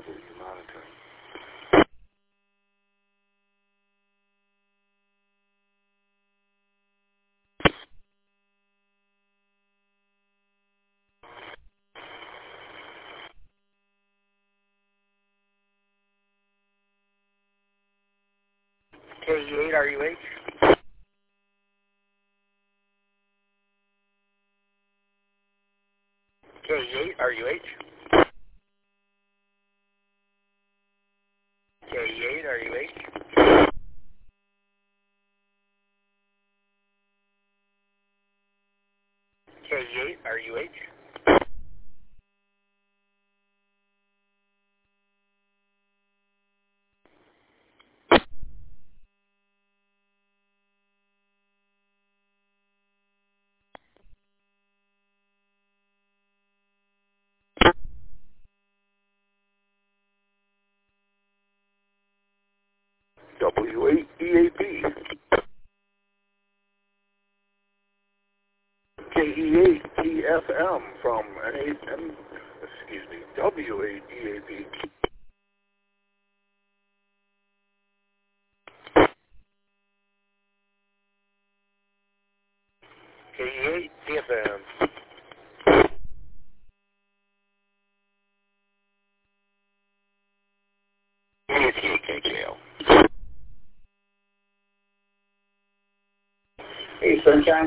W monitoring. K8RUH. K8RUH. K8RUH. K8RUH. W8EAP. KE8TFM from W8EAP. K8TFM. KKKO. Hey, Sunshine.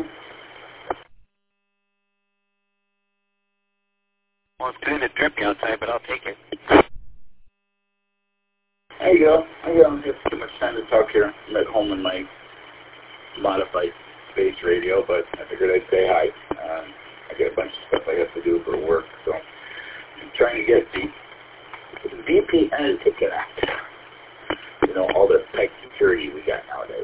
Well, it's kind of drippy outside, but I'll take it. There you go. I don't have too much time to talk here. I'm at home in my modified space radio, but I figured I'd say hi. I got a bunch of stuff I have to do for work, so I'm trying to get the VPN to connect. You know, all the tech security we got nowadays.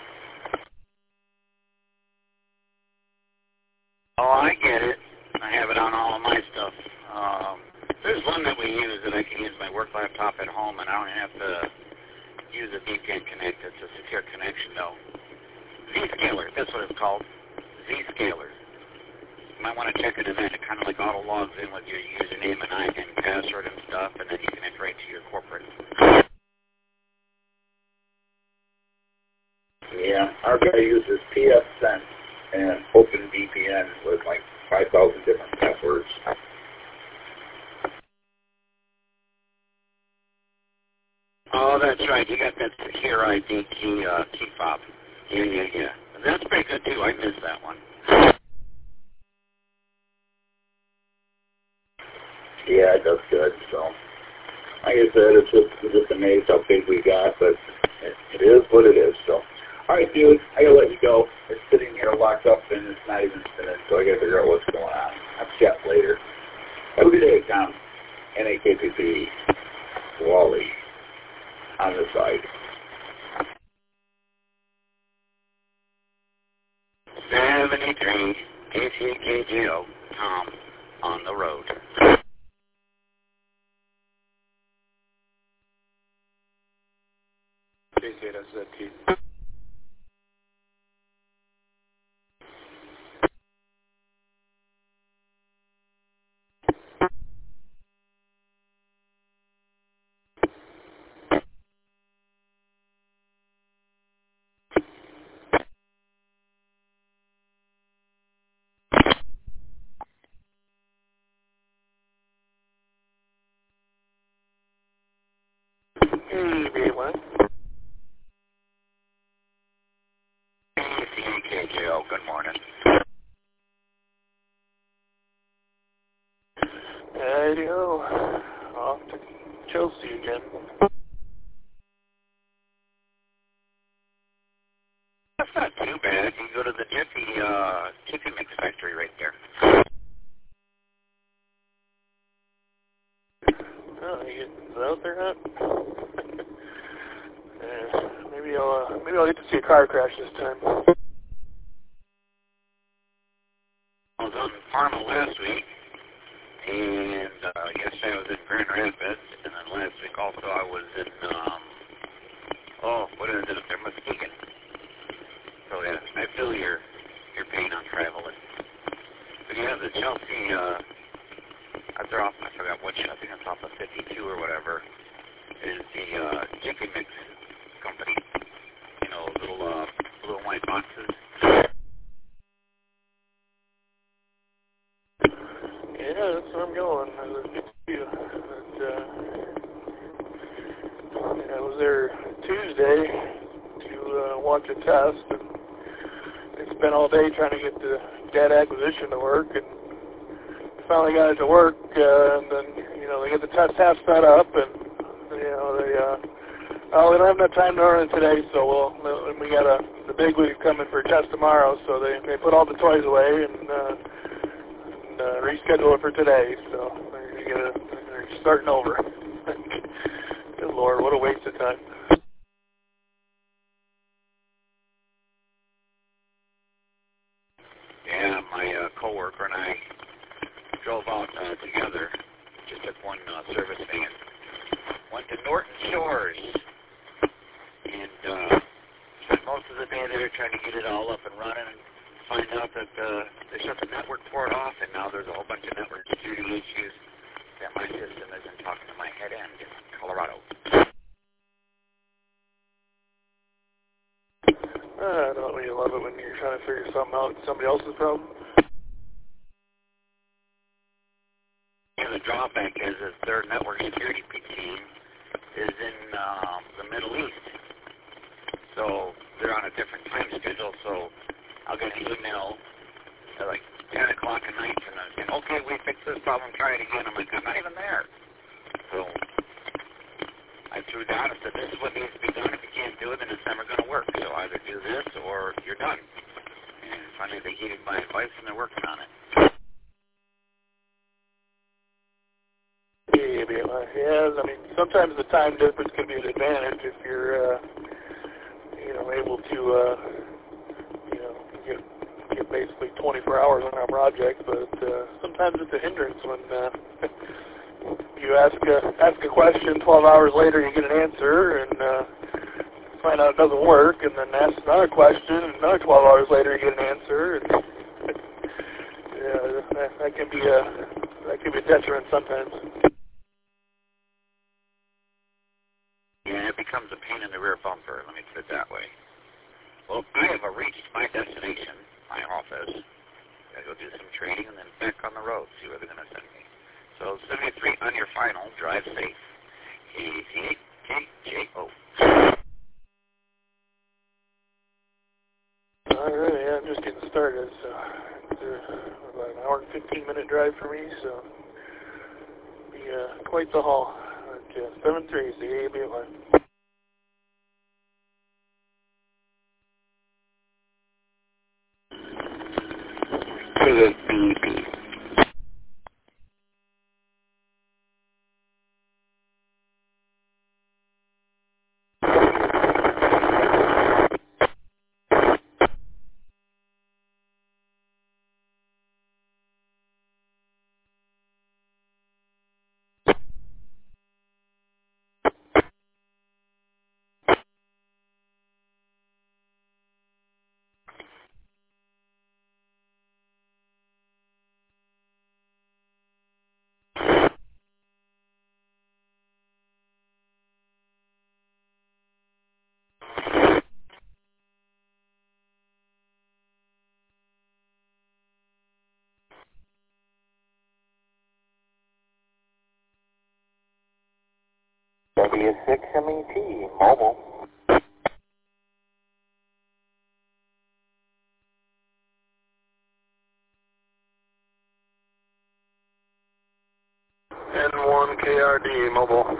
Oh, I get it. I have it on all of my stuff. There's one that we use that I can use my work laptop at home, and I don't have to use a VPN connect. It's a secure connection, though. Zscaler, that's what it's called. Zscaler. You might want to check it in that. It kind of like auto logs in with your username and password and stuff, and then you connect right to your corporate. Yeah, our guy uses pfSense and OpenVPN with like 5,000 different passwords. Oh, that's right. You got that secure ID key fob. Yeah. That's pretty good, too. I missed that one. Yeah, it does good. So, like I said, it's just amazed how big we got, but it is what it is. So, all right, dude, I gotta let you go. It's sitting here locked up and it's not even spinning, so I gotta figure out what's going on. I'll chat later. Have a good day, Tom. NAKPP. Wally. On the side. 73 KCKGO, Tom, on the road. KZT. Hey, Dayline. KCKGO, good morning. Radio. Off to Chelsea again. That's not too bad. You can go to the Jiffy Mix factory right there. Oh, you get out there, huh? Maybe I'll get to see a car crash this time. I was on Parma last week, and yesterday I was in Grand Rapids, and then last week also I was in, what is it up there, Muskegon. So yeah, I feel your pain on traveling. But yeah, the Chelsea, they're off, I forgot which, I think it's off of 52 or whatever, is the Jiffy Mix company. You know, little white boxes. Yeah, that's where I'm going. I was there Tuesday to watch a test, and they spent all day trying to get the data acquisition to work, and finally got it to work, and then, they get the test half set up, and, they don't have enough time to run it today, so we got the big week coming for a test tomorrow, so they put all the toys away and reschedule it for today, so they're starting over. Good Lord, what a waste of time. Yeah, my coworker and I drove out together, just took one service van, went to Norton Shores, and spent most of the day there trying to get it all up and running, and find out that they shut the network port off, and now there's a whole bunch of network security issues that my system isn't talking to my head end in Colorado. I don't really love it when you're trying to figure something out, somebody else's problem. Yeah, the drawback is their network security team is in the Middle East, so they're on a different time schedule, so I'll get an email at like 10 o'clock at night and I'm saying, okay, we fixed this problem, try it again. I'm like, I'm not even there. So I threw down and said, this is what needs to be done. If you can't do it, then it's never going to work. So either do this or you're done. And finally they heeded my advice and they're working on it. Yeah, I mean, sometimes the time difference can be an advantage if you're, able to, get basically 24 hours on our project, but sometimes it's a hindrance when you ask a question, 12 hours later you get an answer, and find out it doesn't work, and then ask another question, and another 12 hours later you get an answer, and that can be a detriment sometimes. Yeah, it becomes a pain in the rear bumper, let me put it that way. Well, I have reached my destination, my office. I go do some training and then back on the road, see where they're going to send me. So 73 on your final, drive safe. KCHKJO. All right, yeah, I'm just getting started, so it's about an hour and 15-minute drive for me, so it'll be quite the haul. 73 is the AAB line. KABP. W6MET, mobile. N1KRD, mobile.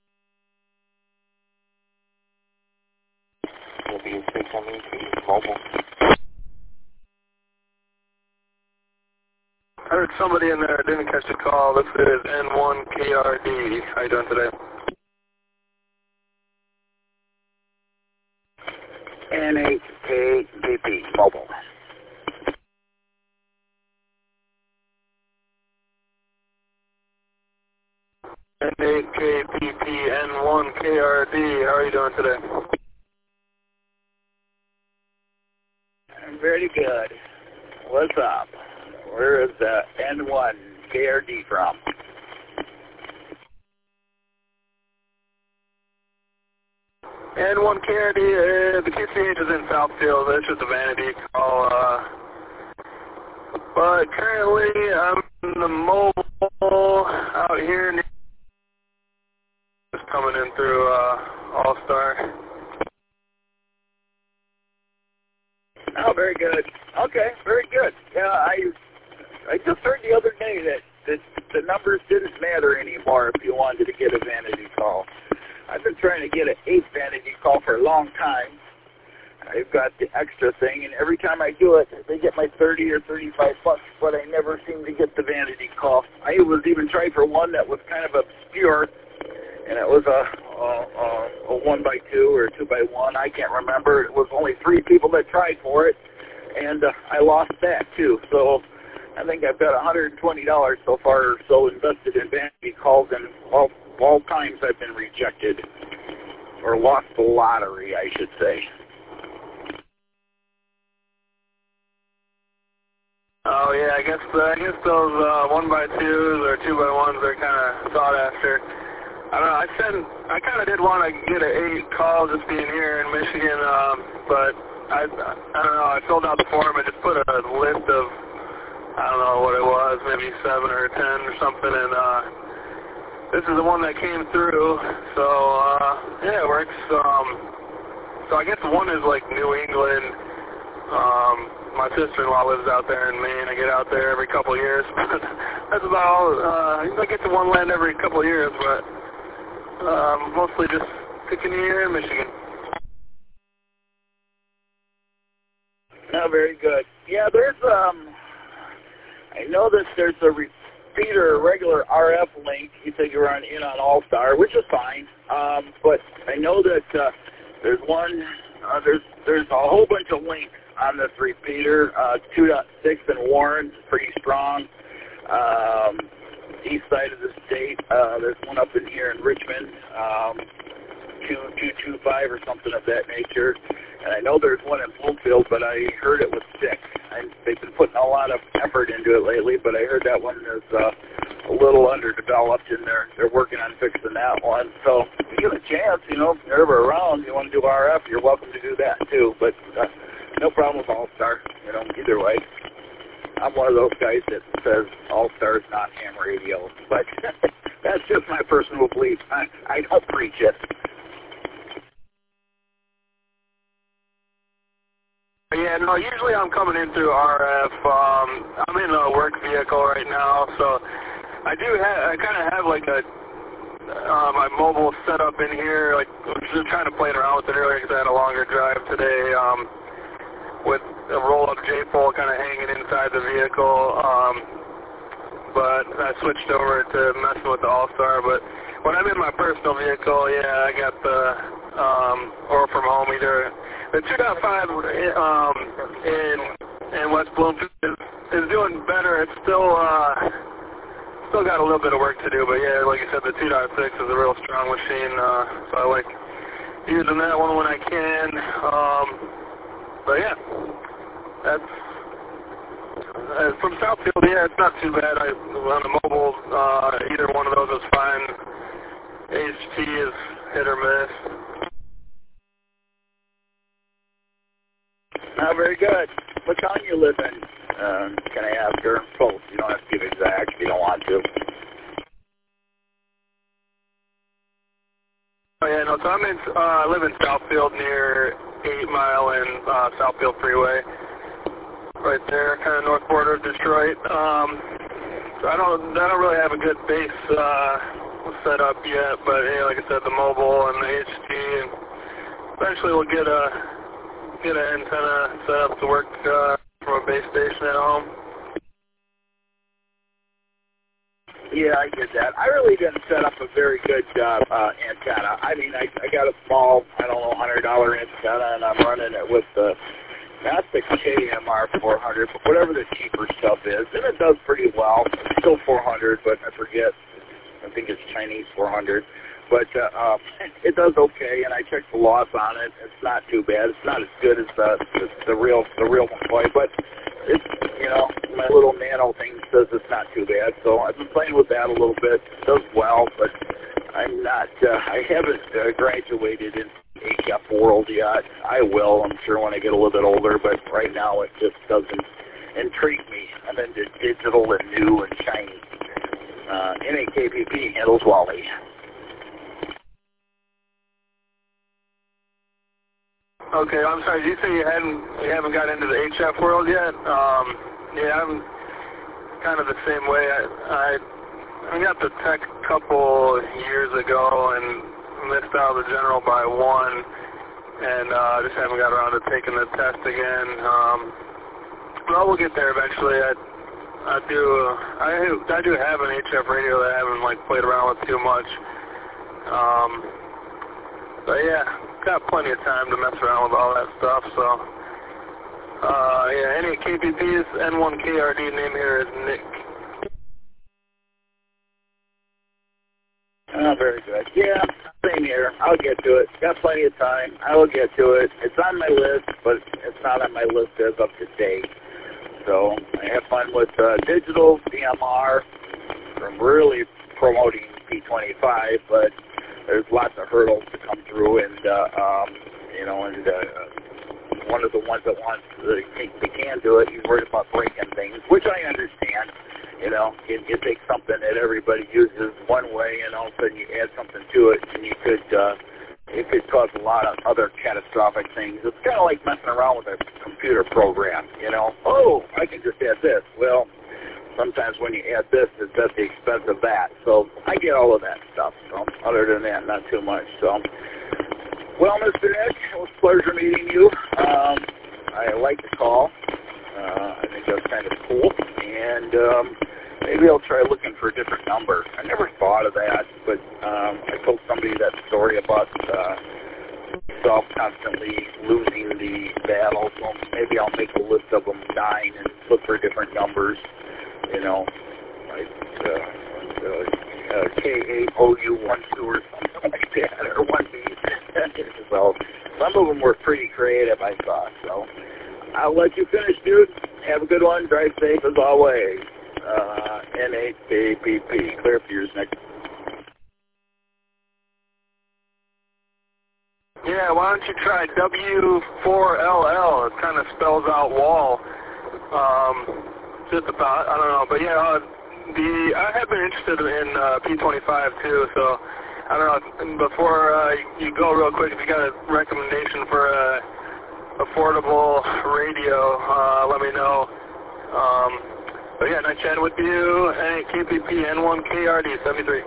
W6MET, mobile. I heard somebody in there, didn't catch the call. This is N1KRD. How you doing today? N8KBP, mobile. N8KBP, N1KRD. How are you doing today? I'm very good. What's up? Where is the N1KRD from? And one Kennedy, the QCH is in Southfield. That's just a vanity call. But currently, I'm in the mobile out here. Just coming in through All-Star. Oh, very good. Okay, very good. Yeah, I just heard the other day that the numbers didn't matter anymore if you wanted to get a vanity call. I've been trying to get an 8 vanity call for a long time. I've got the extra thing, and every time I do it, they get my 30 or 35 bucks, but I never seem to get the vanity call. I was even trying for one that was kind of obscure, and it was a 1x2 or a 2x1. I can't remember. It was only 3 people that tried for it, and I lost that too. So I think I've got $120 so far or so invested in vanity calls, and all times I've been rejected or lost the lottery, I should say. Oh yeah, I guess those 1x2s or 2x1s are kind of sought after. I don't know. I kind of did want to get an 8 call just being here in Michigan, but I don't know. I filled out the form and just put a list of, I don't know what it was, maybe 7 or 10 or something, and this is the one that came through. So yeah, it works. So I guess one is like New England. My sister-in-law lives out there in Maine. I get out there every couple of years. That's about all. I get to one land every couple of years, but mostly just picking here in Michigan. No, very good. Yeah, there's I know that there's a repeater, a regular RF link. You said you were in on All-Star, which is fine. But I know that there's one. There's a whole bunch of links on this repeater. 2.6 in Warren, pretty strong. East side of the state. There's one up in here in Richmond, 225 or something of that nature. And I know there's one in Bloomfield, but I heard it was sick. They've been putting a lot of effort into it lately, but I heard that one is a little underdeveloped, and they're working on fixing that one. So if you get a chance, if you're ever around, you want to do RF, you're welcome to do that too. But no problem with All-Star, either way. I'm one of those guys that says All-Star is not ham radio, but that's just my personal belief. I don't preach it. Yeah, no, usually I'm coming in through RF. I'm in a work vehicle right now, so I kind of have like my mobile set up in here. Like, I was just trying to play around with it earlier because I had a longer drive today with a roll-up J-pole kind of hanging inside the vehicle. But I switched over to messing with the All-Star. But when I'm in my personal vehicle, yeah, I got the or from home either. The 2.5 in West Bloomfield is doing better. It's still got a little bit of work to do, but yeah, like you said, the 2.6 is a real strong machine, so I like using that one when I can. But yeah, that's from Southfield. Yeah, it's not too bad. On the mobile, either one of those is fine. HT is hit or miss. Very good. What town you live in? Can I ask her? Both. You don't have to give exact if you don't want to. Oh yeah, no. So I live in Southfield near 8 Mile and Southfield Freeway, right there, kind of north border of Detroit. So I don't really have a good base set up yet, but yeah, like I said, the mobile and the HT, and eventually we'll get an antenna set up to work from a base station at home. Yeah, I get that. I really didn't set up a very good antenna. I mean, I got a small, $100 antenna, and I'm running it with not the KMR 400, but whatever the cheaper stuff is, and it does pretty well. It's still 400, but I forget. I think it's Chinese 400. But it does okay, and I checked the loss on it. It's not too bad. It's not as good as the real McCoy, but it's, my little nano thing says it's not too bad. So I've been playing with that a little bit. It does well, but I'm not. I haven't graduated in world yet. I will, I'm sure, when I get a little bit older, but right now it just doesn't intrigue me. I'm into digital and new and shiny. NAKPP handles Wally. Okay, I'm sorry. Did you say you haven't got into the HF world yet? Yeah, I'm kind of the same way. I got the tech a couple years ago and missed out the general by one, and just haven't got around to taking the test again. Well, we'll get there eventually. I do have an HF radio that I haven't played around with too much. But yeah, got plenty of time to mess around with all that stuff. So yeah, any KPP's N1KRD name here is Nick. Oh, very good. Yeah, same here. I'll get to it. Got plenty of time. I will get to it. It's on my list, but it's not on my list as up to date. So I have fun with digital DMR. I'm really promoting P25, but there's lots of hurdles to come through, and one of the ones that wants they can do it, he's worried about breaking things, which I understand. You take something that everybody uses one way, and all of a sudden you add something to it, and it could cause a lot of other catastrophic things. It's kind of like messing around with a computer program, Oh, I can just add this. Well, sometimes when you add this, it's at the expense of that. So I get all of that stuff. So other than that, not too much. So, well, Mr. Nick, it was a pleasure meeting you. I like the call. I think that's kind of cool. And maybe I'll try looking for a different number. I never thought of that, but I told somebody that story about myself constantly losing the battle. So maybe I'll make a list of them dying and look for different numbers. Like K8OU12 or something like that, or 1B. Well, some of them were pretty creative, I thought. So I'll let you finish, dude. Have a good one. Drive safe as always. NAKPP. Clear for yours next. Yeah, why don't you try W4LL? It kind of spells out wall. Just about, I don't know, but yeah, I have been interested in P25 too, so I don't know, before you go real quick, if you got a recommendation for a affordable radio, let me know. But yeah, nice chatting with you, and KPP N1KRD 73.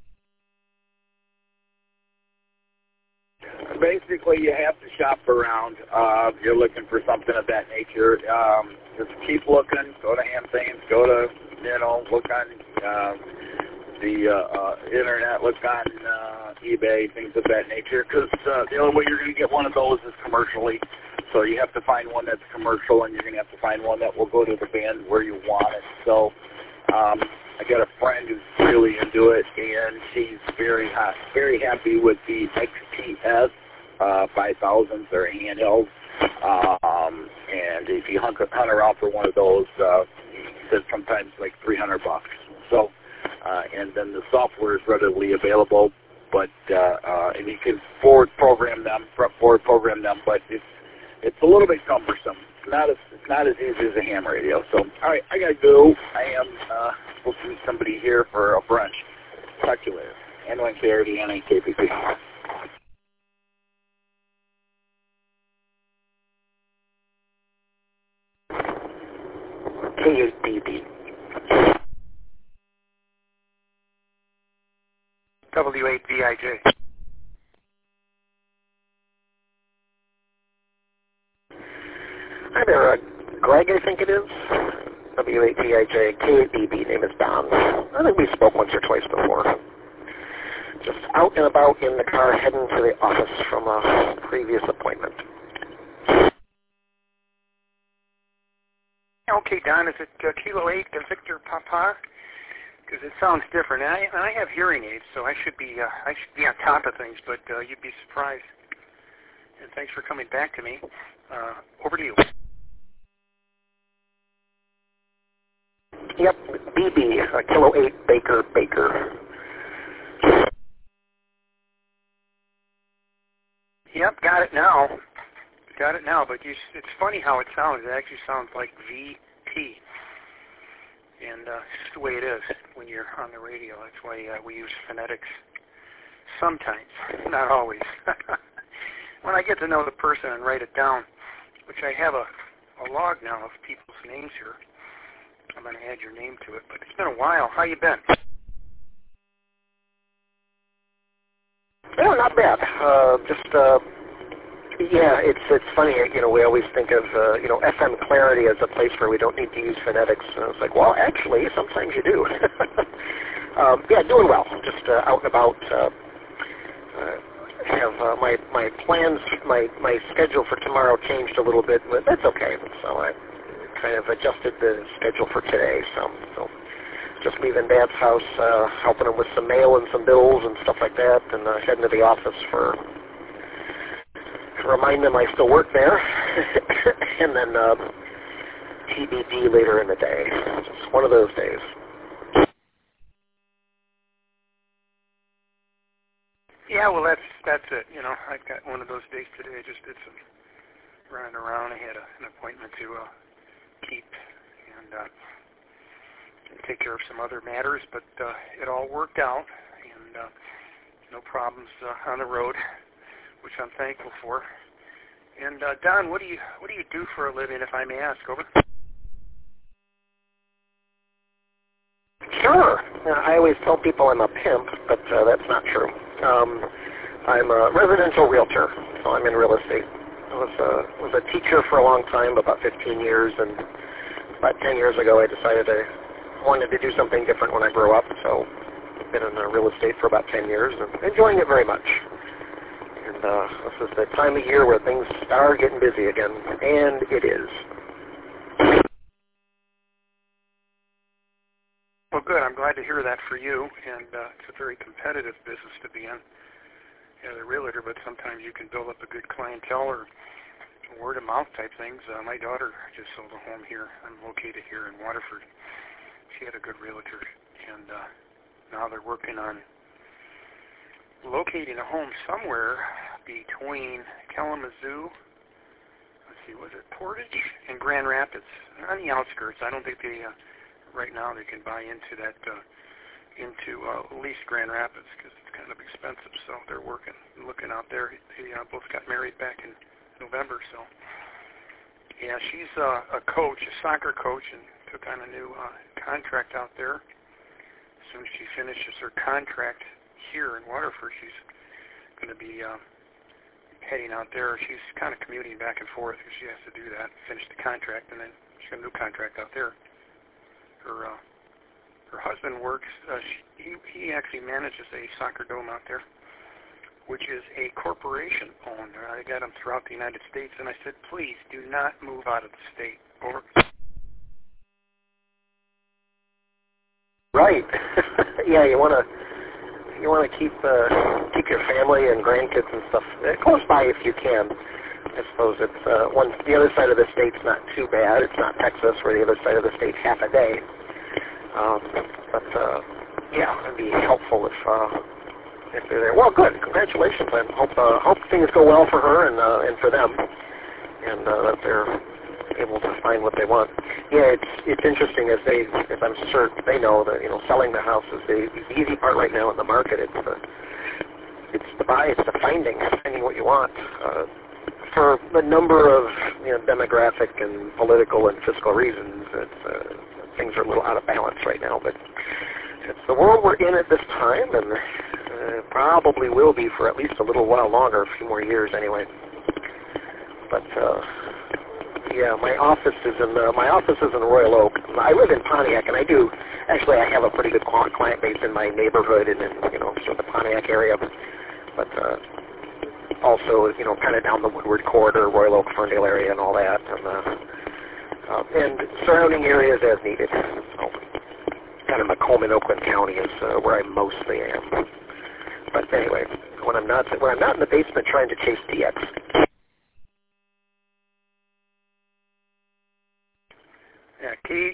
Basically, you have to shop around. You're looking for something of that nature. Just keep looking. Go to Ham Things. Go to, look on the internet. Look on eBay, things of that nature. Because the only way you're going to get one of those is commercially. So you have to find one that's commercial, and you're going to have to find one that will go to the band where you want it. So I got a friend who's really into it, and she's very happy with the XTS 5000s. They're handheld, and if you hunt around for one of those, he says sometimes like $300. So, and then the software is readily available, but and you can forward program them, but it's a little bit cumbersome. It's not as easy as a ham radio. So, all right, I gotta go. I am supposed to meet somebody here for a brunch. Talk to you later. N1KRD, NAKPP. K8BB. W8VIJ. Hi there, Greg, I think it is. W8VIJ, K8BB, name is Don. I think we spoke once or twice before. Just out and about in the car heading to the office from a previous appointment. Okay, Don, is it Kilo 8 Victor Papa? Because it sounds different. And I have hearing aids, so I should be on top of things, but you'd be surprised. And thanks for coming back to me. Over to you. Yep, BB, Kilo 8 Baker. Yep, got it now. But it's funny how it sounds. It actually sounds like VT. And it's just the way it is when you're on the radio. That's why we use phonetics sometimes, not always. When I get to know the person and write it down, which I have a log now of people's names here, I'm going to add your name to it. But it's been a while. How you been? No, not bad. Yeah, it's funny, we always think of, FM Clarity as a place where we don't need to use phonetics. And I was like, well, actually, sometimes you do. Yeah, doing well. Just out and about. Have my plans, my schedule for tomorrow changed a little bit, but that's okay. So I kind of adjusted the schedule for today. So just leaving Dad's house, helping him with some mail and some bills and stuff like that, and heading to the office to remind them I still work there, and then TBD later in the day. Just one of those days. Yeah, well, that's it. I've got one of those days today. I just did some running around. I had an appointment to keep and take care of some other matters, but it all worked out, and no problems on the road, which I'm thankful for. And Don, what do you do for a living, if I may ask? Over. Sure. I always tell people I'm a pimp, but that's not true. I'm a residential realtor, so I'm in real estate. I was a teacher for a long time, about 15 years, and about 10 years ago I decided I wanted to do something different when I grew up, so I've been in real estate for about 10 years and enjoying it very much. And this is the time of year where things start getting busy again, and it is. Well, good. I'm glad to hear that for you, and it's a very competitive business to be in as a realtor, but sometimes you can build up a good clientele or word-of-mouth type things. My daughter just sold a home here. I'm located here in Waterford. She had a good realtor, and now they're working on locating a home somewhere between Kalamazoo, was it Portage, and Grand Rapids, on the outskirts. I don't think they... right now they can buy into that, at least Grand Rapids, because it's kind of expensive. So they're looking out there. They both got married back in November. So yeah, she's a coach, a soccer coach, and took on a new contract out there. As soon as she finishes her contract here in Waterford, she's going to be heading out there. She's kind of commuting back and forth because she has to do that, finish the contract, and then she's got a new contract out there. Her husband works, he actually manages a soccer dome out there, which is a corporation owned. I got them throughout the United States, and I said, please do not move out of the state. Over. Right. Yeah, you want to keep your family and grandkids and stuff close by if you can. I suppose it's the other side of the state's not too bad. It's not Texas, where the other side of the state's half a day. Yeah, it'd be helpful if they're there. Well, good. Congratulations. I hope things go well for her and for them, and that they're able to find what they want. Yeah, it's interesting as I'm sure they know that selling the house is the easy part right now in the market. It's the buy, it's the finding what you want. For a number of demographic and political and fiscal reasons, things are a little out of balance right now. But it's the world we're in at this time, and probably will be for at least a little while longer, a few more years anyway. But yeah, my office is in Royal Oak. I live in Pontiac, and I have a pretty good client base in my neighborhood and in sort of the Pontiac area, but also, kind of down the Woodward Corridor, Royal Oak, Ferndale area, and all that, and surrounding areas as needed. So, kind of Macomb, Oakland County is where I mostly am. But anyway, when I'm not in the basement trying to chase TX. Yeah,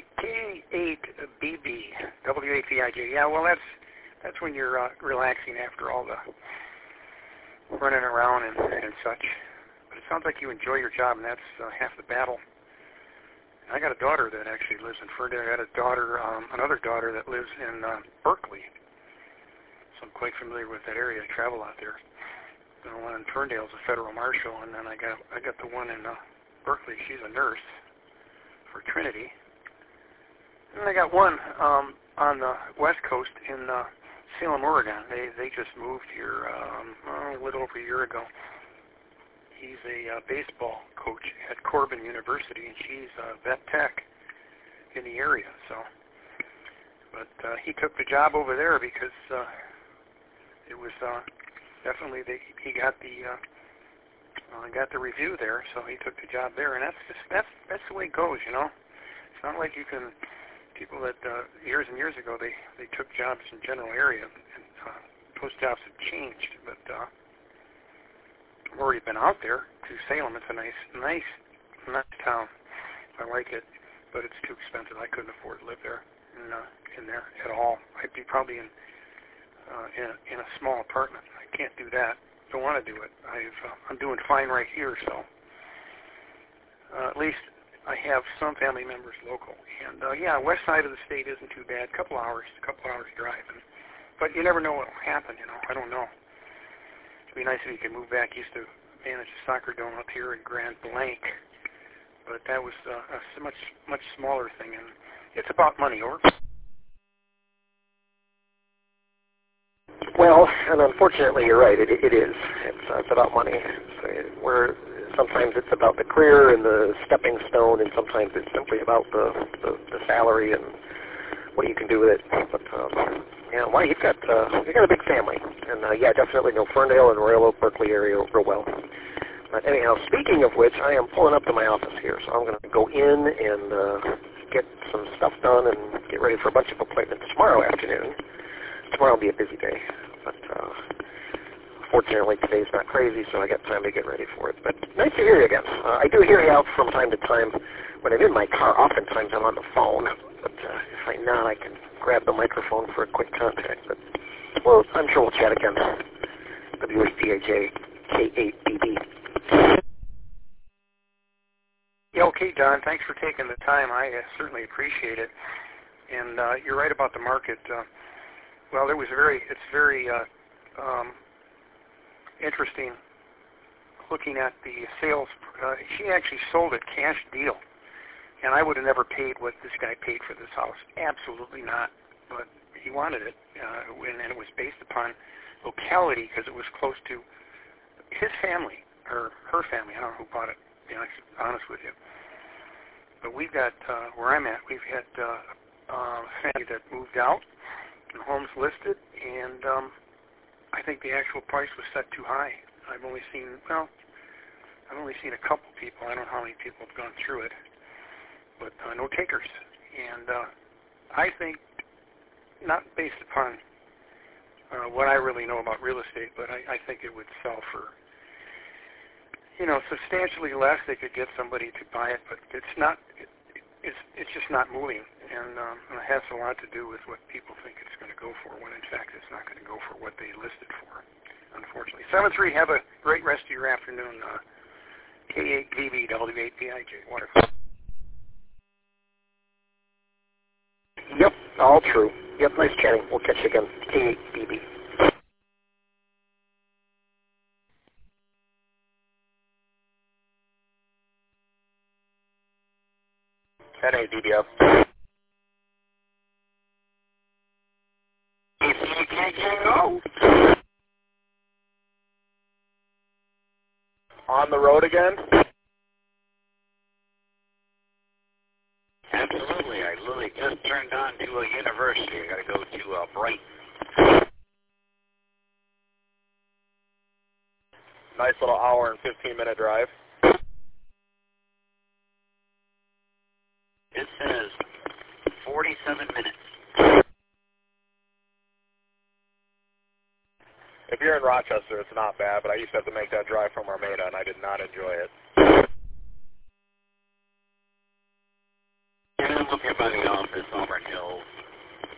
K8BB, WAPIJ. Yeah, well, that's when you're relaxing after all the running around and such. But it sounds like you enjoy your job, and that's half the battle. I got a daughter that actually lives in Ferndale. I got a daughter, another daughter that lives in Berkeley. So I'm quite familiar with that area. I travel out there. The one in Ferndale is a federal marshal, and then I got the one in Berkeley. She's a nurse for Trinity. And I got one on the West Coast in Salem, Oregon. They just moved here a little over a year ago. He's a baseball coach at Corbin University, and she's a vet tech in the area. So, but he took the job over there because it was definitely he got the review there, so he took the job there, and that's the way it goes, you know. It's not like you can people that years and years ago they took jobs in general area, and those jobs have changed, but. I've already been out there to Salem. It's a nice town. I like it, but it's too expensive. I couldn't afford to live there in there at all. I'd be probably in a small apartment. I can't do that. Don't want to do it. I'm doing fine right here, so at least I have some family members local. And yeah, west side of the state isn't too bad. A couple hours drive. But you never know what will happen. You know, I don't know. It'd be nice if you could move back. Used to manage a soccer dome up here in Grand Blanc, but that was a much smaller thing, and it's about money, or? Well, and unfortunately, you're right. It is. It's about money. Where sometimes it's about the career and the stepping stone, and sometimes it's simply about the salary and what you can do with it. But yeah, well, you've got a big family, and yeah, definitely know Ferndale and Royal Oak, Berkeley area real well. But anyhow, speaking of which, I am pulling up to my office here, so I'm going to go in and get some stuff done and get ready for a bunch of appointments tomorrow afternoon. Tomorrow will be a busy day, but fortunately today's not crazy, so I got time to get ready for it. But nice to hear you again. I do hear you out from time to time when I'm in my car. Oftentimes I'm on the phone, but if I'm not, I can grab the microphone for a quick contact. But well, I'm sure we'll chat again. WHPAJ K8BB. Yeah, okay, Don. Thanks for taking the time. I certainly appreciate it. And you're right about the market. Well, it's very interesting looking at the sales. She actually sold it cash deal, and I would have never paid what this guy paid for this house. Absolutely not. But he wanted it, and it was based upon locality because it was close to his family or her family. I don't know who bought it, to be honest with you. But we've got where I'm at. We've had a family that moved out. The home's listed, and I think the actual price was set too high. I've only seen a couple people. I don't know how many people have gone through it, but no takers. And I think, not based upon what I really know about real estate, but I think it would sell for, substantially less. They could get somebody to buy it, but it's not. It's just not moving, and it has a lot to do with what people think it's going to go for, when in fact it's not going to go for what they listed for, unfortunately. 7-3, have a great rest of your afternoon. K8BB, W8PIJ, wonderful. Yep, all true. Yep, nice chatting. We'll catch you again. K8BB. NADBF. On the road again? Absolutely. I literally just turned on to a university. I got to go to Brighton. Nice little hour and 15-minute drive. It says 47 minutes. If you're in Rochester, it's not bad, but I used to have to make that drive from Armada, and I did not enjoy it. Yeah, I'm up here by the office, Auburn Hills,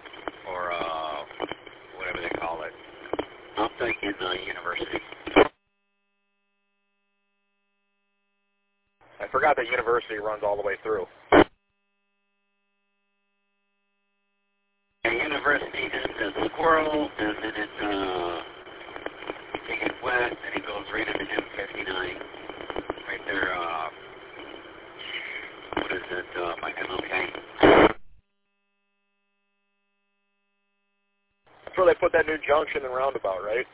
or whatever they call it. I'm thinking university. forgot that University runs all the way through. The University is a Squirrel, and then it take it west, and it goes right into M59. Right there, what is it, my MLK? That's where they put that new junction and roundabout, right?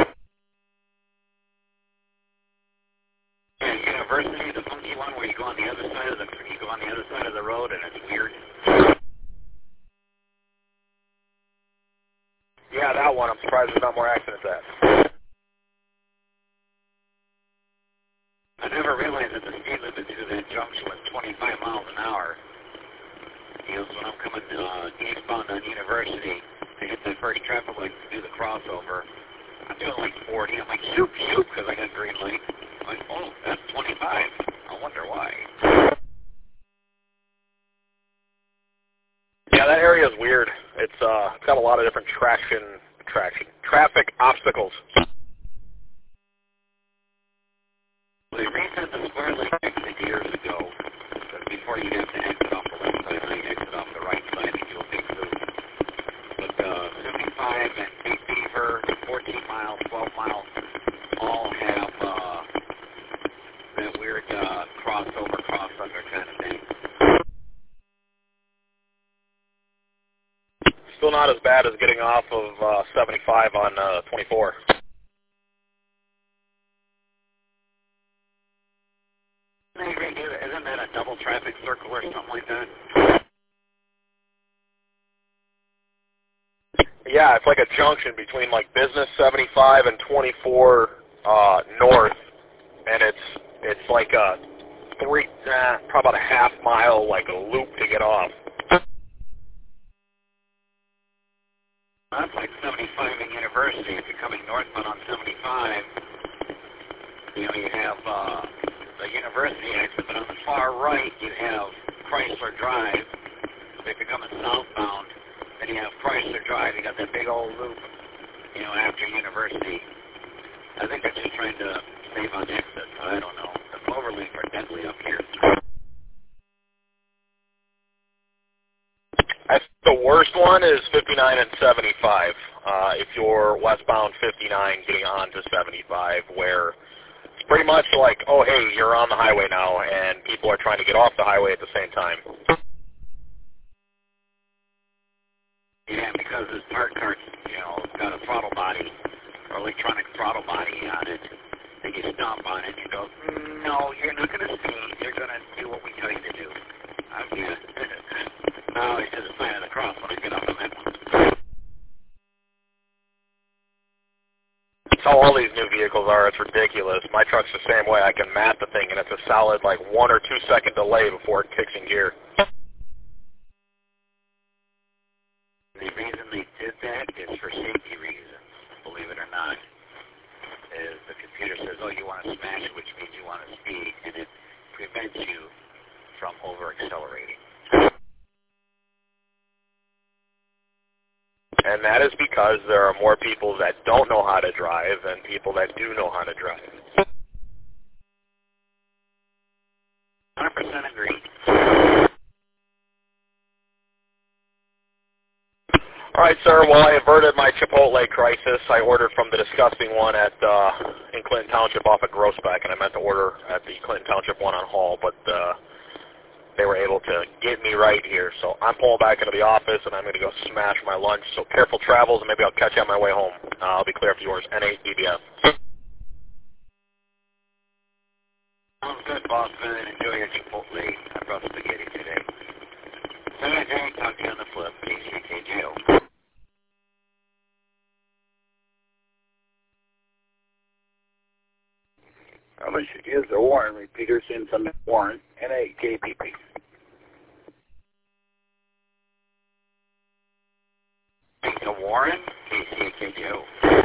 Yeah, University, the funky one where you go on the other side of the road, and it's weird. Yeah, that one. I'm surprised there's not more accidents at. I never realized that the speed limit through that junction was 25 miles an hour. You know, so when I'm coming eastbound on University to hit the first traffic light to do the crossover, I'm doing like 40. I'm like, shoot, because I got green light. I'm like, oh, that's 25. I wonder why. Yeah, that area is weird. It's got a lot of different traffic obstacles. Well, they reset the square lane exit years ago, before you have to exit off the left side, now you exit off the right side and do a big loop. But 75 and Big Beaver, 14 miles, 12 miles, all have that weird crossover, crossunder kind of thing. Still not as bad as getting off of 75 on 24. Isn't that a double traffic circle or something like that? Yeah, it's like a junction between like Business 75 and 24 north, and it's like a probably about a half mile like a loop to get off. That's like 75 in University. If you're coming northbound on 75, you know, you have the University exit, but on the far right you have Chrysler Drive. If you're coming southbound, then you have Chrysler Drive. You got that big old loop, you know, after University. I think they're just trying to save on exits. I don't know. The Cloverleaf are deadly up here. I think the worst one is 59 and 75. If you're westbound 59 getting on to 75, where it's pretty much like, oh, hey, you're on the highway now, and people are trying to get off the highway at the same time. Yeah, because this park car, you know, it's got a throttle body, or electronic throttle body on it. Then you stomp on it and you go, no, you're not going to speed. You're going to do what we tell you to do. Yeah. No, it's just a sign of the cross when I get off on that one. That's how all these new vehicles are. It's ridiculous. My truck's the same way. I can mat the thing, and it's a solid, like, 1 or 2 second delay before it kicks in gear. The reason they did that is for safety reasons, believe it or not. Is the computer says, oh, you want to smash, which means you want to speed, and it prevents you from over-accelerating. And that is because there are more people that don't know how to drive than people that do know how to drive. 100% agree. All right, sir. Well, I averted my Chipotle crisis. I ordered from the disgusting one at in Clinton Township off at Grossbeck, and I meant to order at the Clinton Township one on Hall, but they were able to get me right here. So I'm pulling back into the office, and I'm going to go smash my lunch. So careful travels, and maybe I'll catch you on my way home. I'll be clear for yours. N8 BBS. Sounds good, boss man. Enjoy your Chipotle. I brought spaghetti today. So I talk to you on the flip. KCKJO. How much is the Warren repeater? Send some Warren, NAKPP. To Warren, KCKJO.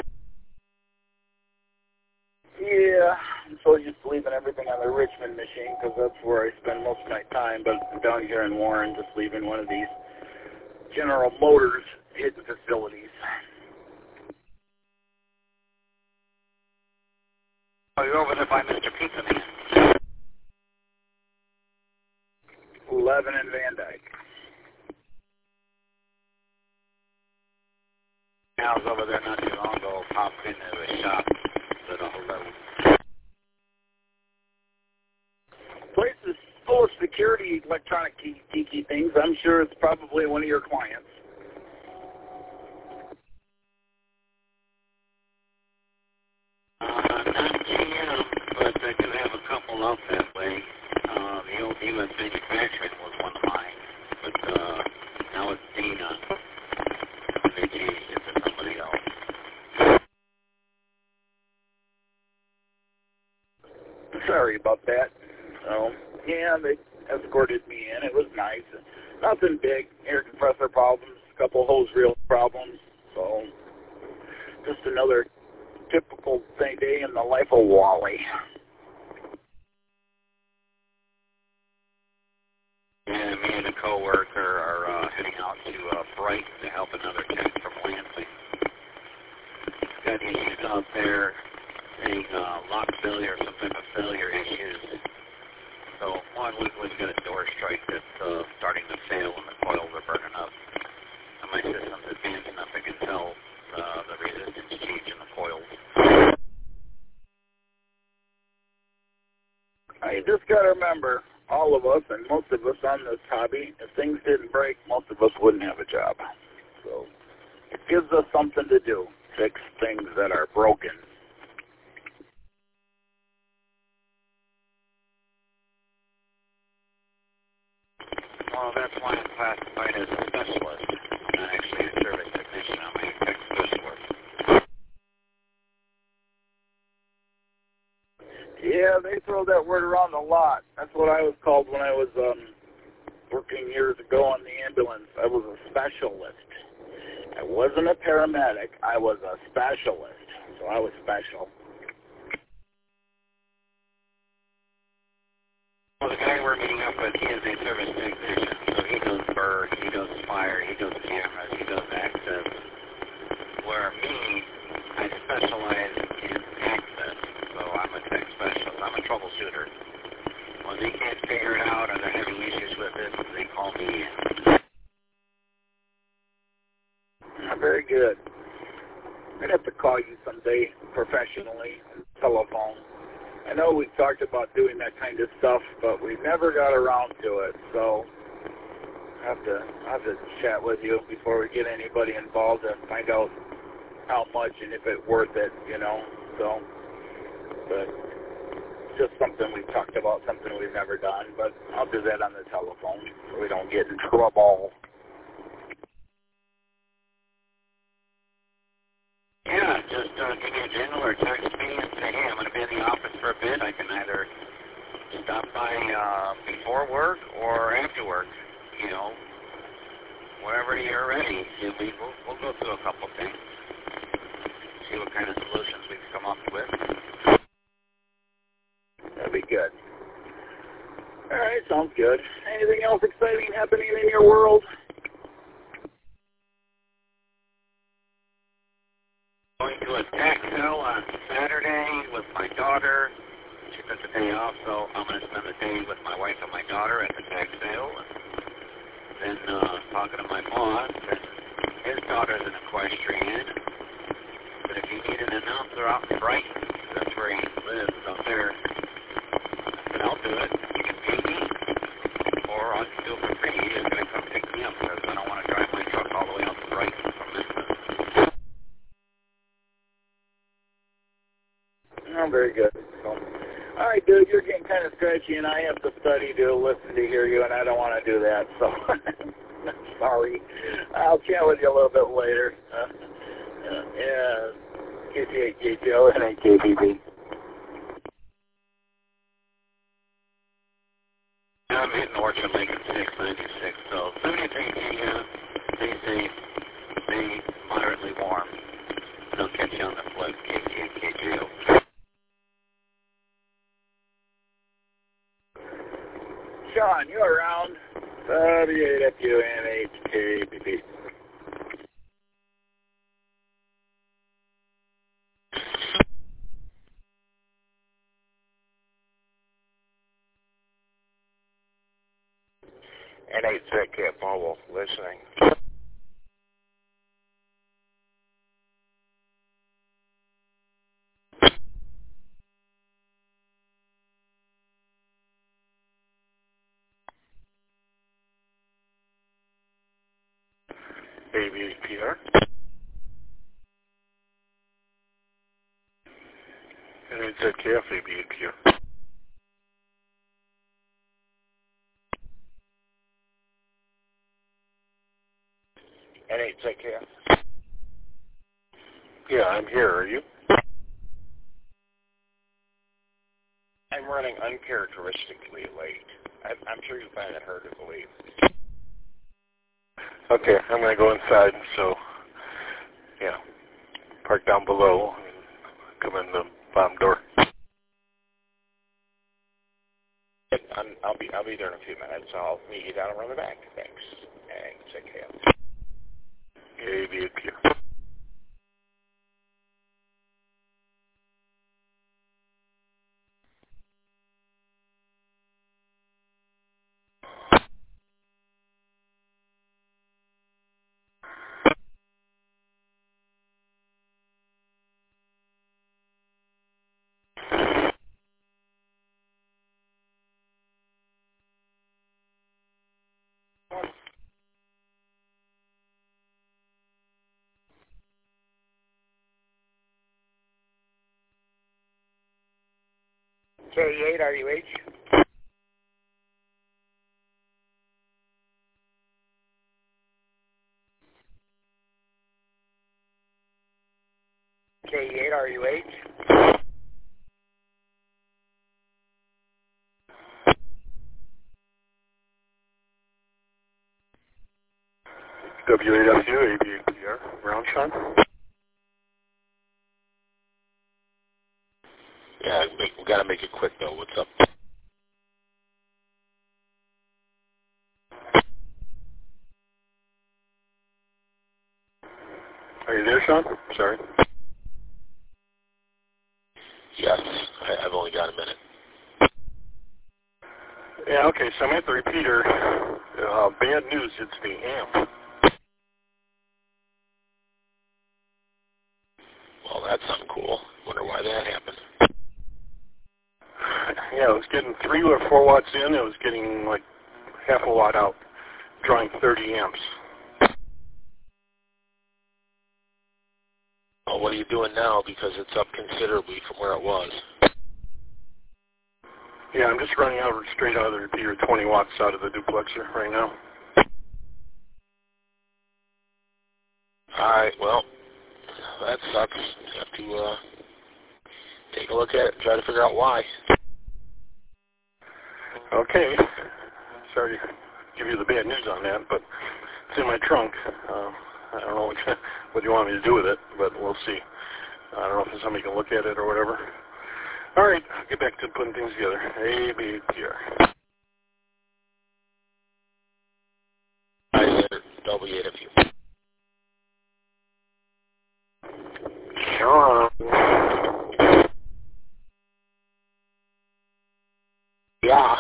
Yeah, so just leaving everything on the Richmond machine because that's where I spend most of my time. But down here in Warren, just leaving one of these General Motors hidden facilities. Oh, you're over there by Mr. Pizza Man. 11 in Van Dyke. I was over there not too long ago, popped into a shop at a level. Place is full of security electronic key things. I'm sure it's probably one of your clients. Not GM, but I do have a couple out that way. The old U.S. Manufacturing was one of mine, but now it's Dina. They changed it to somebody else. Sorry about that. So, yeah, they escorted me in. It was nice. Nothing big. Air compressor problems, a couple hose reel problems. So, just another typical day in the life of Wally. Yeah, me and a coworker are heading out to Bright to help another tech from Lansing. Got issues out there, saying lock failure, some type of failure issues. So one we've got a door strike that's starting to fail and the coils are burning up. And my system's advanced enough I can tell the resistance change in the coils. You just got to remember, all of us and most of us on this hobby, if things didn't break, most of us wouldn't have a job. So it gives us something to do, fix things that are broken. Well, that's why I'm classified as a specialist. I'm not actually a service technician. I'm a tech specialist. Yeah, they throw that word around a lot. That's what I was called when I was working years ago on the ambulance. I was a specialist. I wasn't a paramedic. I was a specialist. So I was special. Well, the guy we're meeting up with, he is a service technician. So he does bird, he does fire, he does cameras, he does access. Where me, I specialize in access. So I'm a tech specialist. I'm a troubleshooter. When they can't figure it out or they're having issues with it, they call me in. Very good. I'd have to call you someday professionally, telephone. I know we've talked about doing that kind of stuff, but we never got around to it. So I have to chat with you before we get anybody involved and find out how much and if it's worth it, you know. So, but just something we've talked about, something we've never done. But I'll do that on the telephone so we don't get in trouble. Yeah, just give me a jingle or text me and say, hey, I'm going to be in the office for a bit. I can either stop by before work or after work, you know, wherever you're ready. We'll go through a couple things, see what kind of solutions we can come up with. That'd be good. All right, sounds good. Anything else exciting happening in your world? Going to a tax sale on Saturday with my daughter. She took the day off, so I'm going to spend the day with my wife and my daughter at the tax sale. And then talking to my boss, and his daughter's an equestrian. But if you need an announcer out in Brighton, that's where he lives, out there, I said, I'll do it. You can pay me, or I'll just do it for free. He's just going to come pick me up because I don't want to drive my truck all the way out to Brighton from Memphis. Oh, very good. So, all right, dude, you're getting kind of scratchy, and I have to study to listen to hear you, and I don't want to do that, so sorry. I'll chat with you a little bit later. Yeah, KCHO and KBB. I'm hitting Orchard Lake at 696, so 73 GM, stay safe, stay moderately warm. And I'll catch you on the flip, KCHO. Sean, you around? 38 FUNHKBB. ABPR. NHZKF ABPR. NHZKF. Yeah, I'm here. Are you? I'm running uncharacteristically late. I'm sure you find it hard to believe. Okay, I'm going to go inside, so, yeah, park down below and come in the bottom door. I'll be there in a few minutes. I'll meet you down around the back. Thanks. NHZKF. ABPR. K8 RUH. K8 RUH. WAW ABPR. Round shot. Yeah, we got to make it quick, though. What's up? Are you there, Sean? Sorry. Yes, I've only got a minute. Yeah, okay, so I'm at the repeater. Bad news, it's the amp. Well, that's uncool. Wonder why that happened. Yeah, it was getting 3 or 4 watts in. It was getting like half a watt out, drawing 30 amps. Well, what are you doing now? Because it's up considerably from where it was. Yeah, I'm just running out straight out of the repeater, 20 watts out of the duplexer right now. All right, well, that sucks. You have to take a look at it and try to figure out why. Okay. Sorry to give you the bad news on that, but it's in my trunk. I don't know what you want me to do with it, but we'll see. I don't know if somebody can look at it or whatever. All right, I'll get back to putting things together. ABPR. WAW. Sure. Yeah.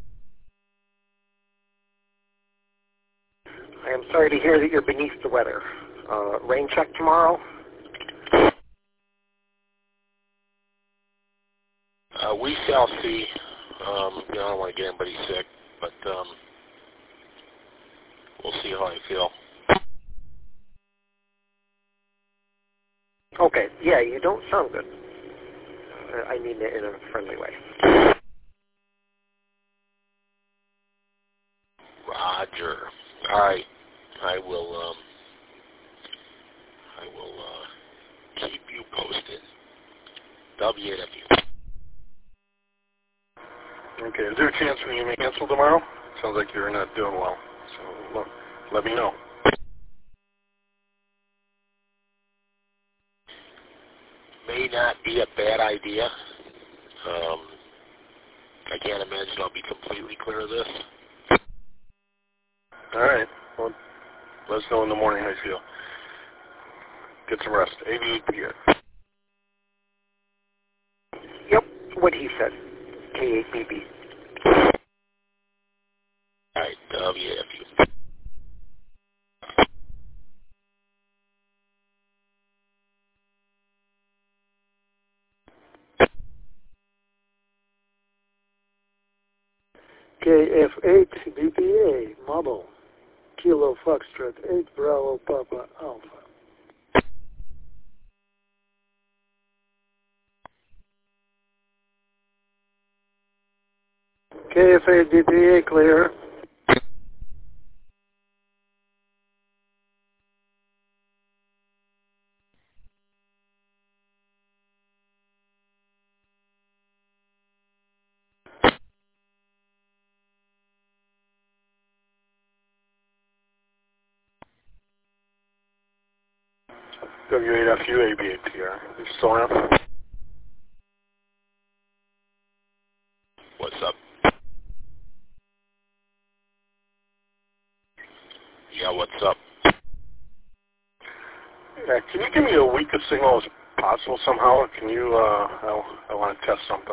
I am sorry to hear that you're beneath the weather. Rain check tomorrow? We shall see. I don't want to get anybody sick, but we'll see how I feel. Okay, yeah, you don't sound good. I mean it in a friendly way. Roger. All right. I will keep you posted. WAW. Okay, is there a chance when you may cancel tomorrow? Sounds like you're not doing well, so let me know. May not be a bad idea. I can't imagine I'll be completely clear of this. All right, well, let us know in the morning how you feel. Get some rest. ABPR. Yep, what he said. K8BB. All right, WAW. KF8 BPA, Marble. Kilo Foxtrot 8 Bravo Papa Alpha. KFA DPA clear. W8FU AB8TR. You still on? What's up? Yeah, what's up? Yeah, can you give me a weakest signal as possible somehow? Can you, I want to test something.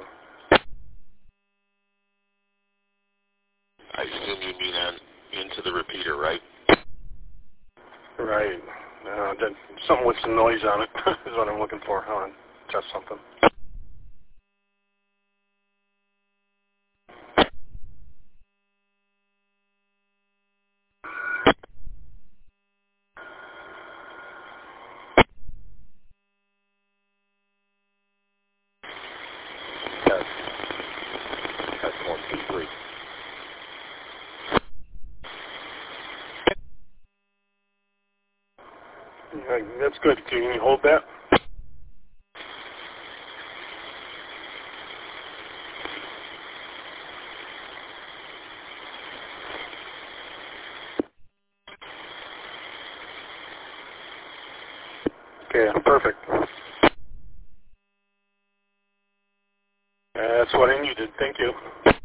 I assume you mean into the repeater, right? Right. Something with some noise on it is what I'm looking for. I want to test something. Test 1, 2, 3. That's good. Can you hold that? Okay, perfect. That's what I needed. Thank you.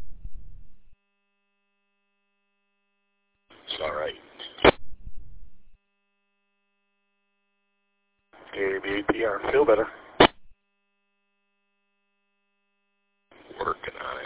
It's all right. AB8TR. Feel better. Working on it.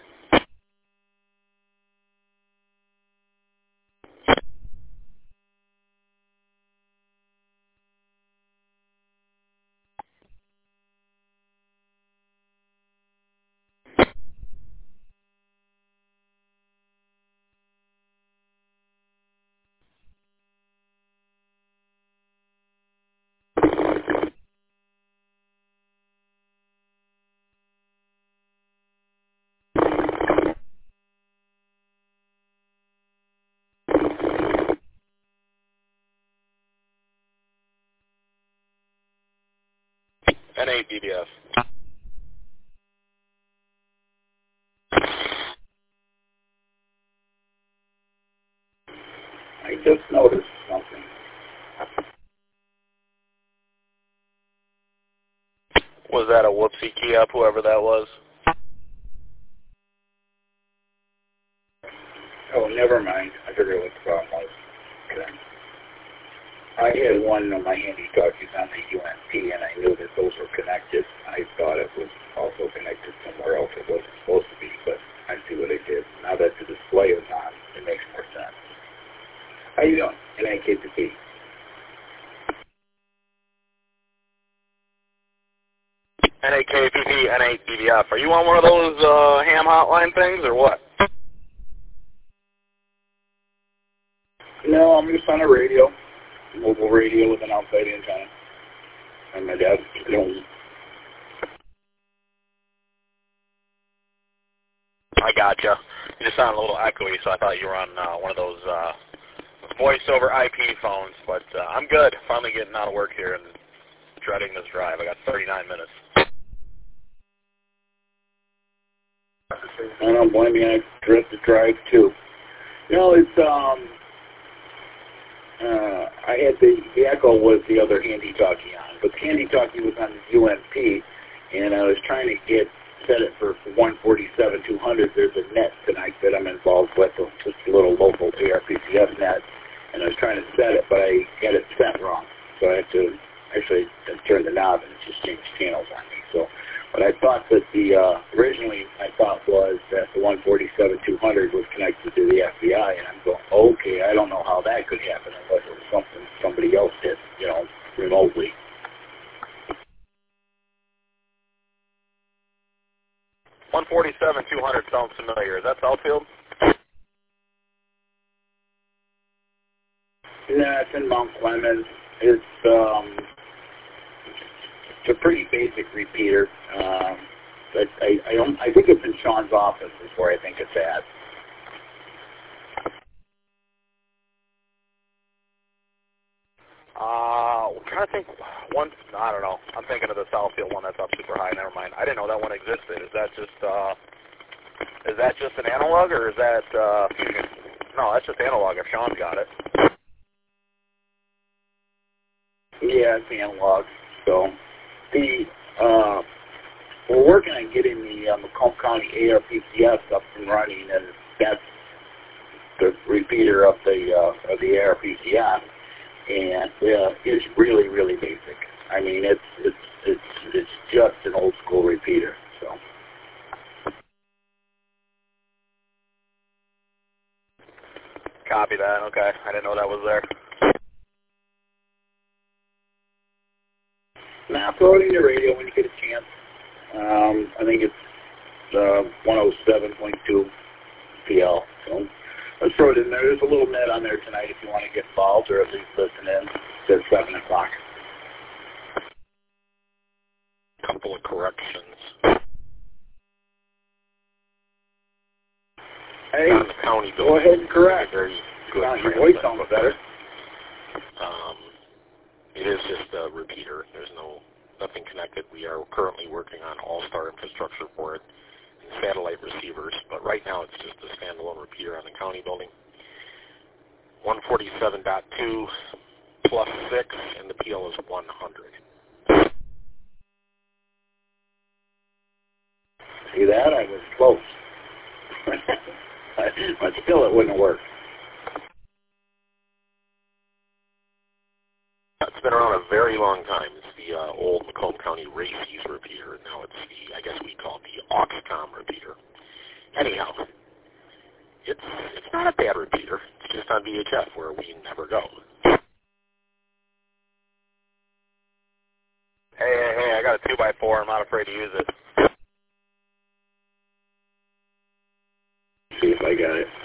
N8 DBF. I just noticed something. Was that a whoopsie key up, whoever that was? Oh, never mind. I figured what the problem was. Okay. I had one of my handy talkies on the UNP, and I knew that those were connected. I thought it was also connected somewhere else. It wasn't supposed to be, but I see what I did. Now that the display is on, it makes more sense. How you doing? NAKPP. NAKPP, N8 DBF. Are you on one of those ham hotline things, or what? No, I'm just on a radio. Mobile radio with an outside antenna. And my desk. I gotcha. You just sound a little echoey, so I thought you were on one of those voice over IP phones. But I'm good. Finally getting out of work here and dreading this drive. I got 39 minutes. I don't blame you. I dread the drive too. No, it's I had the Echo was the other handy talkie on, but the handy talkie was on the UNP, and I was trying to set it for 147-200. There's a net tonight that I'm involved with, just a little local ARPCS net, and I was trying to set it, but I got it set wrong, so I had to actually turn the knob and just change channels on me. So, but I thought that originally I thought was that the 147-200 was connected to the FBI, and I'm going, okay, I don't know how that could happen unless it was something somebody else did, remotely. $147-200 sounds familiar. Is that Southfield? it's in Mount Clemens. It's a pretty basic repeater. But I think it's in Sean's office is where I think it's at. I'm trying to think. One, I don't know. I'm thinking of the Southfield one that's up super high. Never mind. I didn't know that one existed. Is that just an analog, or is that fusion? No, that's just analog. If Sean's got it. Yeah, it's analog. So we're working on getting the Macomb County ARPCS up and running, and that's the repeater of the ARPCS. And it's really, really basic. I mean, it's just an old school repeater. So. Copy that. Okay, I didn't know that was there. Now, throw it in your radio when you get a chance. I think it's 107.2 PL. So let's throw it in there. There's a little net on there tonight if you want to get involved or at least listen in. It's at 7 o'clock. Couple of corrections. Hey, on the county go building, ahead and correct. Very good. Your voice sounds better. It is just a repeater. There's nothing connected. We are currently working on all-star infrastructure for it and satellite receivers, but right now it's just a standalone repeater on the county building. 147.2 plus 6, and the PL is 100. See that? I was close. But still, it wouldn't work. It's been around a very long time. It's the old Macomb County Races repeater, and now it's the, I guess we call it the Auxcom repeater. Anyhow, it's not a bad repeater. It's just on VHF where we never go. Hey, I got a 2x4. I'm not afraid to use it. See if I got it.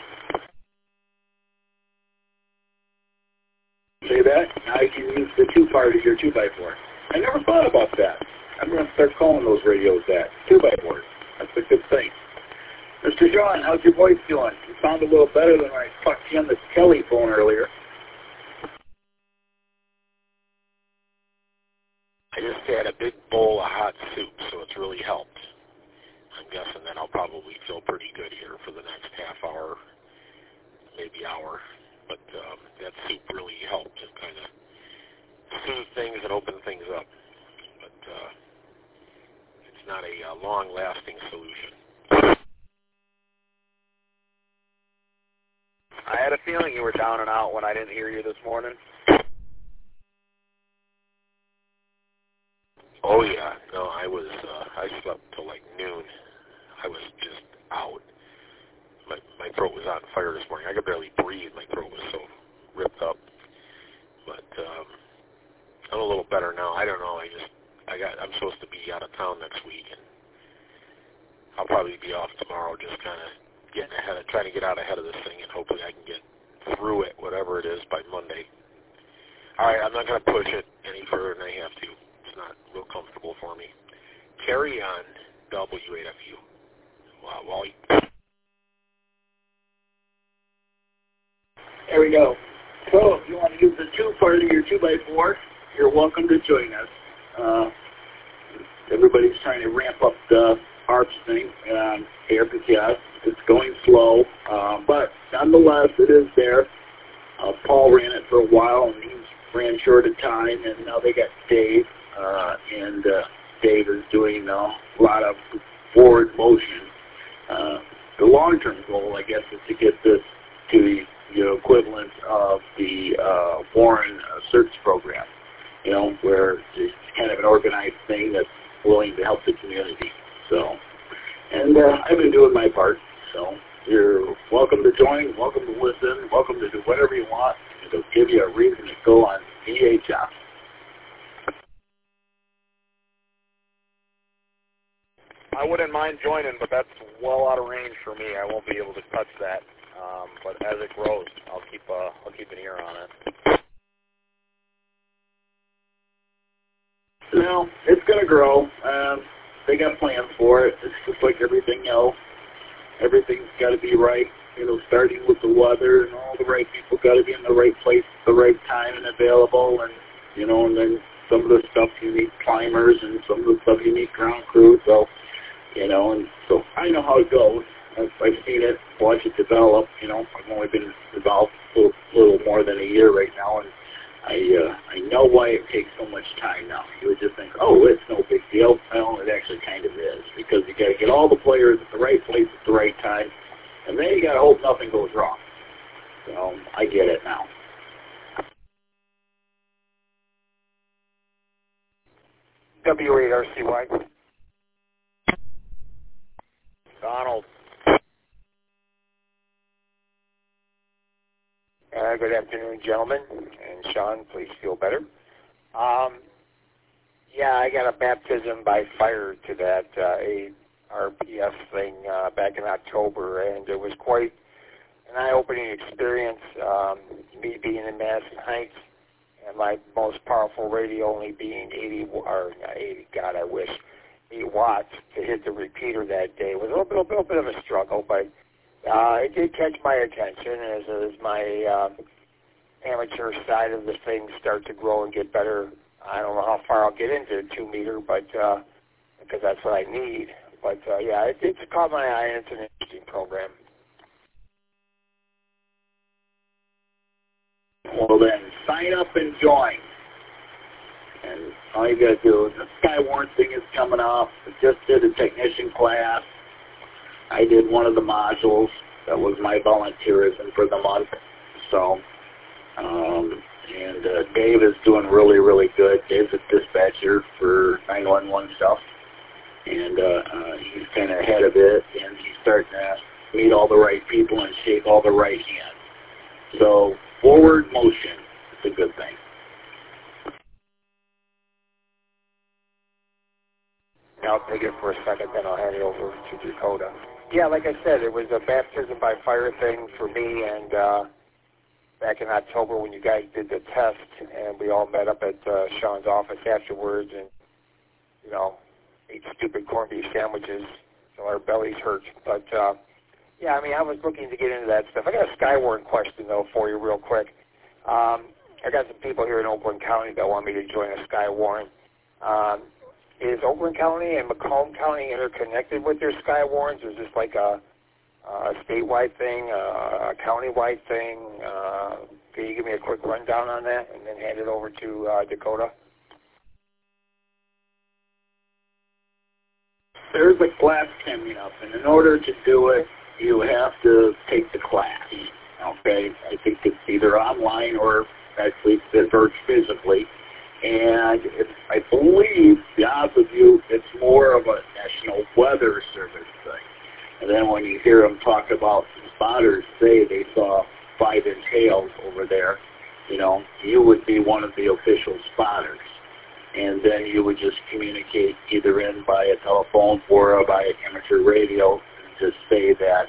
See that? Now you can use the 2-part of your 2x4. I never thought about that. I'm going to start calling those radios that. 2x4s. That's a good thing. Mr. John, how's your voice doing? You sound a little better than when I talked to you on the Kelly phone earlier. I just had a big bowl of hot soup, so it's really helped. I'm guessing that I'll probably feel pretty good here for the next half hour, maybe hour. But that soup really helped to kind of soothe things and open things up. But it's not a long-lasting solution. I had a feeling you were down and out when I didn't hear you this morning. Oh yeah, no, I slept till like noon. I was just out. My throat was on fire this morning. I could barely breathe. My throat was so ripped up. But I'm a little better now. I don't know. I'm supposed to be out of town next week, and I'll probably be off tomorrow, just kind of trying to get out ahead of this thing, and hopefully I can get through it, whatever it is, by Monday. All right, I'm not going to push it any further than I have to. It's not real comfortable for me. Carry on, W8FU. Wow, Wally. There we go. So if you want to use the 2-part of your 2x4, you're welcome to join us. Everybody's trying to ramp up the ARPS thing on ARPCS. It's going slow, but nonetheless, it is there. Paul ran it for a while, and he ran short of time, and now they got Dave, and Dave is doing a lot of forward motion. The long-term goal, I guess, is to get this to the equivalent of the foreign search program, where it's kind of an organized thing that's willing to help the community. So, and I've been doing my part. So you're welcome to join, welcome to listen, welcome to do whatever you want. It'll give you a reason to go on VHF. I wouldn't mind joining, but that's well out of range for me. I won't be able to touch that. But as it grows, I'll keep an ear on it. No, it's going to grow. They got plans for it. It's just like everything else. Everything's got to be right, starting with the weather, and all the right people got to be in the right place at the right time and available, and, and then some of the stuff you need climbers, and some of the stuff you need ground crew, so, and so I know how it goes. I've seen it, watched it develop, I've only been involved a little more than a year right now, and I know why it takes so much time now. You would just think, oh, it's no big deal. Well, it actually kind of is, because you got to get all the players at the right place at the right time, and then you got to hope nothing goes wrong. So I get it now. W8RCY. Donald. Good afternoon, gentlemen, and Sean, please feel better. Yeah, I got a baptism by fire to that ARPS thing back in October, and it was quite an eye-opening experience, me being in Madison Heights, and my most powerful radio only being 80 watts to hit the repeater that day. It was a little bit of a struggle, but it did catch my attention as my amateur side of the thing start to grow and get better. I don't know how far I'll get into 2 meter, but because that's what I need. But yeah, it's caught my eye, and it's an interesting program. Well then, sign up and join. And all you got to do is the Skywarn thing is coming up. I just did a technician class. I did one of the modules. That was my volunteerism for the month. So, and Dave is doing really, really good. Dave's a dispatcher for 911 stuff. And he's kind of ahead of it. And he's starting to meet all the right people and shake all the right hands. So, forward motion is a good thing. I'll take it for a second, then I'll hand it over to Dakota. Yeah, like I said, it was a baptism by fire thing for me, and back in October when you guys did the test, and we all met up at Sean's office afterwards, and, ate stupid corned beef sandwiches till our bellies hurt. But, yeah, I mean, I was looking to get into that stuff. I got a Skywarn question, though, for you real quick. I got some people here in Oakland County that want me to join a Skywarn. Is Oakland County and Macomb County interconnected with their Skywarns? Is this like a statewide thing, a countywide thing? Can you give me a quick rundown on that and then hand it over to Dakota? There's a class coming up, and in order to do it, you have to take the class. Okay? I think it's either online or actually physically. And I believe, to be honest with you, it's more of a National Weather Service thing. And then when you hear them talk about spotters say they saw 5-inch hail over there, you would be one of the official spotters. And then you would just communicate either in by a telephone or by amateur radio and just say that,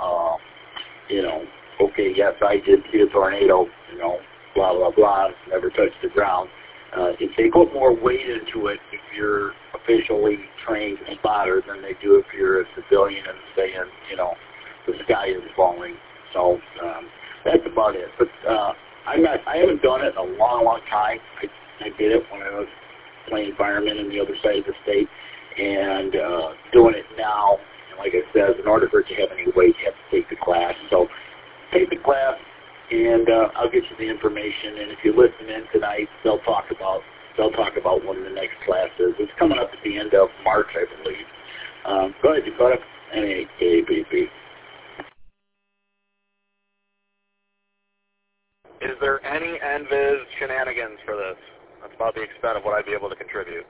okay, yes, I did see a tornado, blah, blah, blah, never touched the ground. If they put more weight into it if you're officially trained spotter than they do if you're a civilian and saying, the sky is falling. So that's about it. But I haven't done it in a long, long time. I did it when I was playing fireman on the other side of the state, and doing it now. And like I said, in order for it to have any weight, you have to take the class. So take the class. And I'll get you the information. And if you listen in tonight, they'll talk about one of the next classes. It's coming up at the end of March, I believe. Go ahead, Dakota. NAKBB. Is there any NVIS shenanigans for this? That's about the extent of what I'd be able to contribute.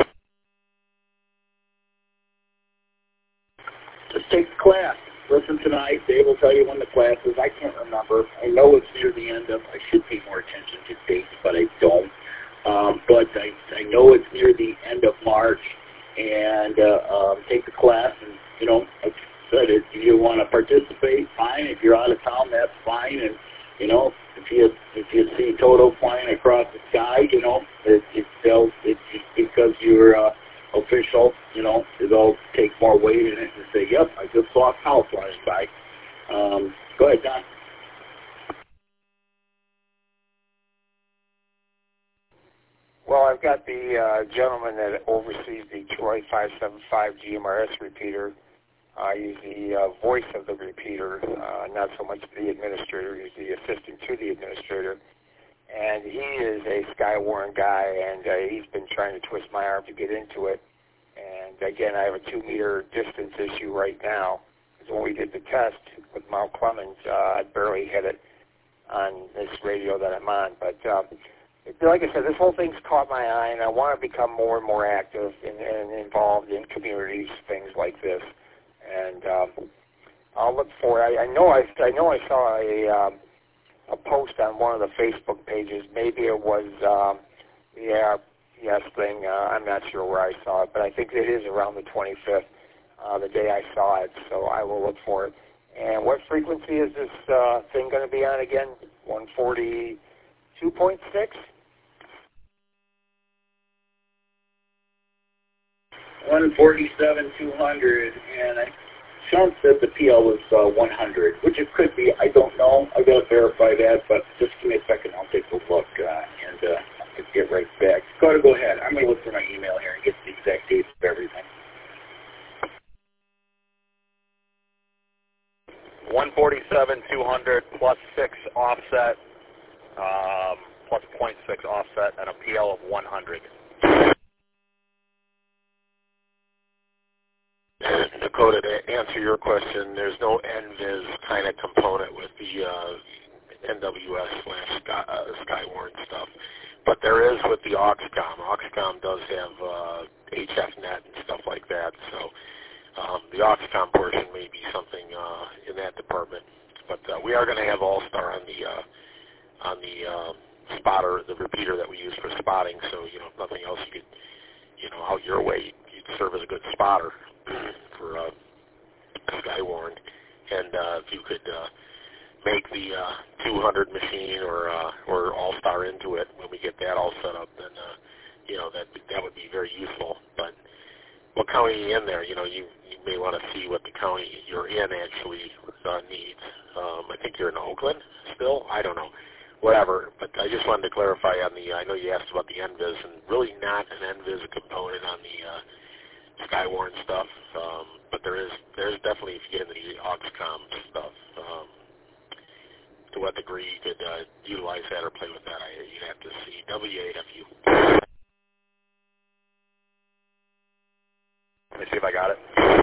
Just take the class. Listen tonight. Dave will tell you when the class is. I can't remember. I know it's near the end of. I should pay more attention to dates, but I don't. But I know it's near the end of March, and take the class. And like I said, if you want to participate, fine. If you're out of town, that's fine. And if you see Toto flying across the sky, just because you're official, you know, it'll take more weight in it and say, yep, I just saw a cow flying by. Go ahead, Don. Well, I've got the gentleman that oversees the Troy 575 GMRS repeater. He's the voice of the repeater, not so much the administrator. He's the assistant to the administrator. And he is a Skywarn guy, and he's been trying to twist my arm to get into it. And again, I have a 2-meter distance issue right now. Because when we did the test with Mount Clemens, I barely hit it on this radio that I'm on. But like I said, this whole thing's caught my eye, and I want to become more and more active and involved in communities, things like this. And I'll look for it. I know I saw a post on one of the Facebook pages. Maybe it was the ARPS thing. I'm not sure where I saw it, but I think it is around the 25th, the day I saw it. So I will look for it. And what frequency is this thing going to be on again? 142.6? 147,200, and Sean said the PL was 100, which it could be. I don't know. I've got to verify that, but just give me a second. I'll take a look and I'll get right back. Go ahead. I'm going to look for my email here and get the exact dates of everything. 147,200 plus 6 offset, plus 0.6 offset, and a PL of 100. Dakota, to answer your question, there's no NVIS kind of component with the NWS/Skywarn stuff, but there is with the Auxcom. Auxcom does have HFNet and stuff like that, so the Auxcom portion may be something in that department. But we are going to have All-Star on the spotter, the repeater that we use for spotting. So if nothing else, you could out your way, you'd serve as a good spotter for Skywarn, and if you could make the 200 machine or All-Star into it when we get that all set up, then that would be very useful. But what county are you in there? You may want to see what the county you're in actually needs. I think you're in Oakland still. I don't know. Whatever. But I just wanted to clarify on the. I know you asked about the NVIS, and really not an NVIS component on the Skywarn stuff, but there's definitely, if you get into the Auxcom stuff, to what degree you could utilize that or play with that, you'd have to see. W8FU. Let me see if I got it.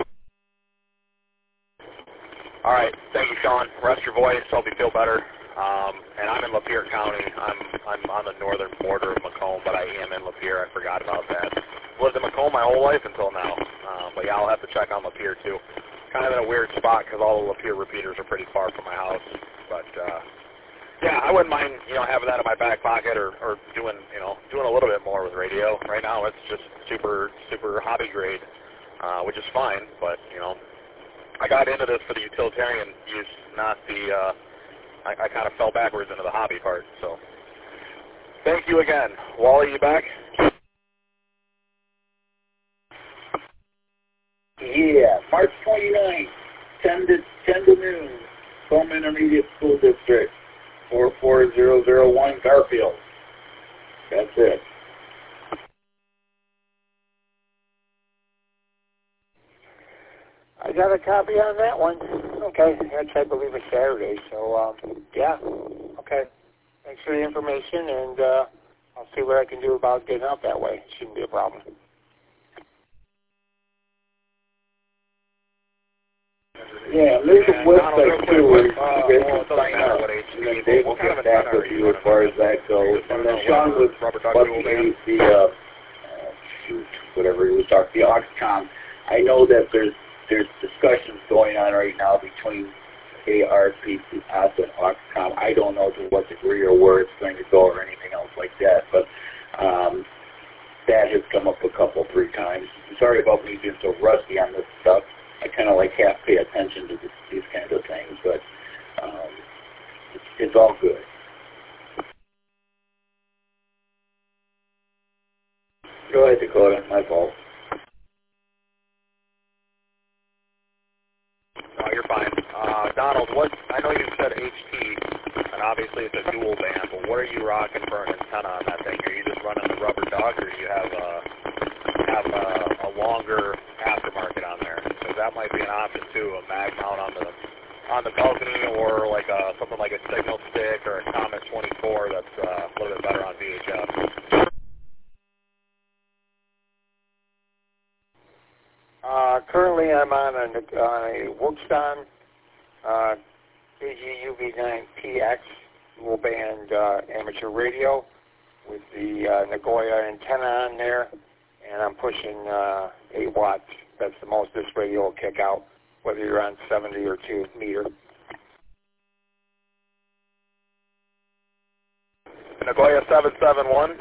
All right, thank you, Sean. Rest your voice. Hope you feel better. And I'm in Lapeer County. I'm on the northern border of Macomb, but I am in Lapeer. I forgot about that. Lived in Macomb my whole life until now. But yeah, I'll have to check on Lapeer too. Kind of in a weird spot because all the Lapeer repeaters are pretty far from my house. But yeah, I wouldn't mind having that in my back pocket or doing a little bit more with radio. Right now it's just super hobby grade, which is fine. But I got into this for the utilitarian use, not the. I kind of fell backwards into the hobby part. So thank you again. Wally, you back? Yeah, March 29th, 10 to noon, Macomb Intermediate School District, 44001 Garfield. That's it. I got a copy on that one. Okay, that's, I believe, a Saturday. So, yeah, okay. Thanks for the information, and I'll see what I can do about getting out that way. Shouldn't be a problem. Yeah, there's a website too where you can sign up, and then Dave will get back with you as far as that goes. And then Sean was busting the whatever he was talking, the Auxcom. I know that there's discussions going on right now between ARPC, us, and Auxcom. I don't know to what degree or where it's going to go or anything else like that, but that has come up a couple, 3 times. I'm sorry about me being so rusty on this stuff. I kind of half pay attention to these kinds of things, but it's all good. Go ahead, Dakota. My fault. No, you're fine. Donald, I know you said HT, and obviously it's a dual band, but what are you rocking for an antenna on that thing? Are you just running the rubber duck, or do you have a longer aftermarket on there? Because that might be an option too, a mag mount on the balcony, or like something like a signal stick or a Comet 24 that's a little bit better on VHF. Currently, I'm on a Wookston KG-UV9PX dual band amateur radio with the Nagoya antenna on there, and I'm pushing 8 watts. That's the most this radio will kick out, whether you're on 70 or 2 meter. Nagoya 771.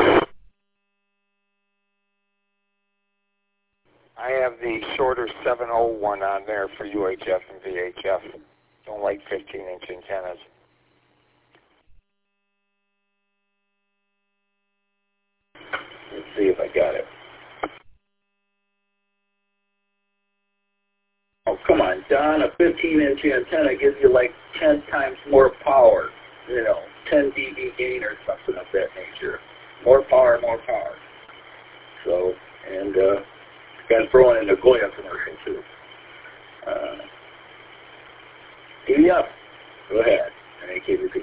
I have the shorter 701 on there for UHF and VHF. Don't like 15-inch antennas. Let's see if I got it. Oh, come on, Don. A 15-inch antenna gives you like 10 times more power. 10 dB gain or something of that nature. More power, more power. So, and got to throw in a Nagoya commercial too. DVF. Go ahead. NAKVP.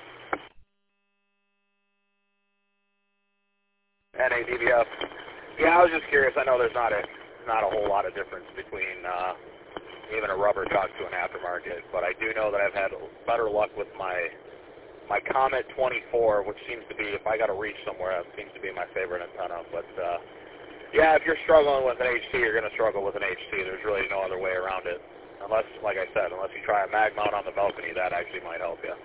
NADVF. Yeah, I was just curious. I know there's not a whole lot of difference between even a rubber duck to an aftermarket, but I do know that I've had better luck with my Comet 24, which seems to be, if I got to reach somewhere, that seems to be my favorite antenna. But yeah, if you're struggling with an HT, you're going to struggle with an HT. There's really no other way around it. Unless, like I said, unless you try a mag mount on the balcony, that actually might help you.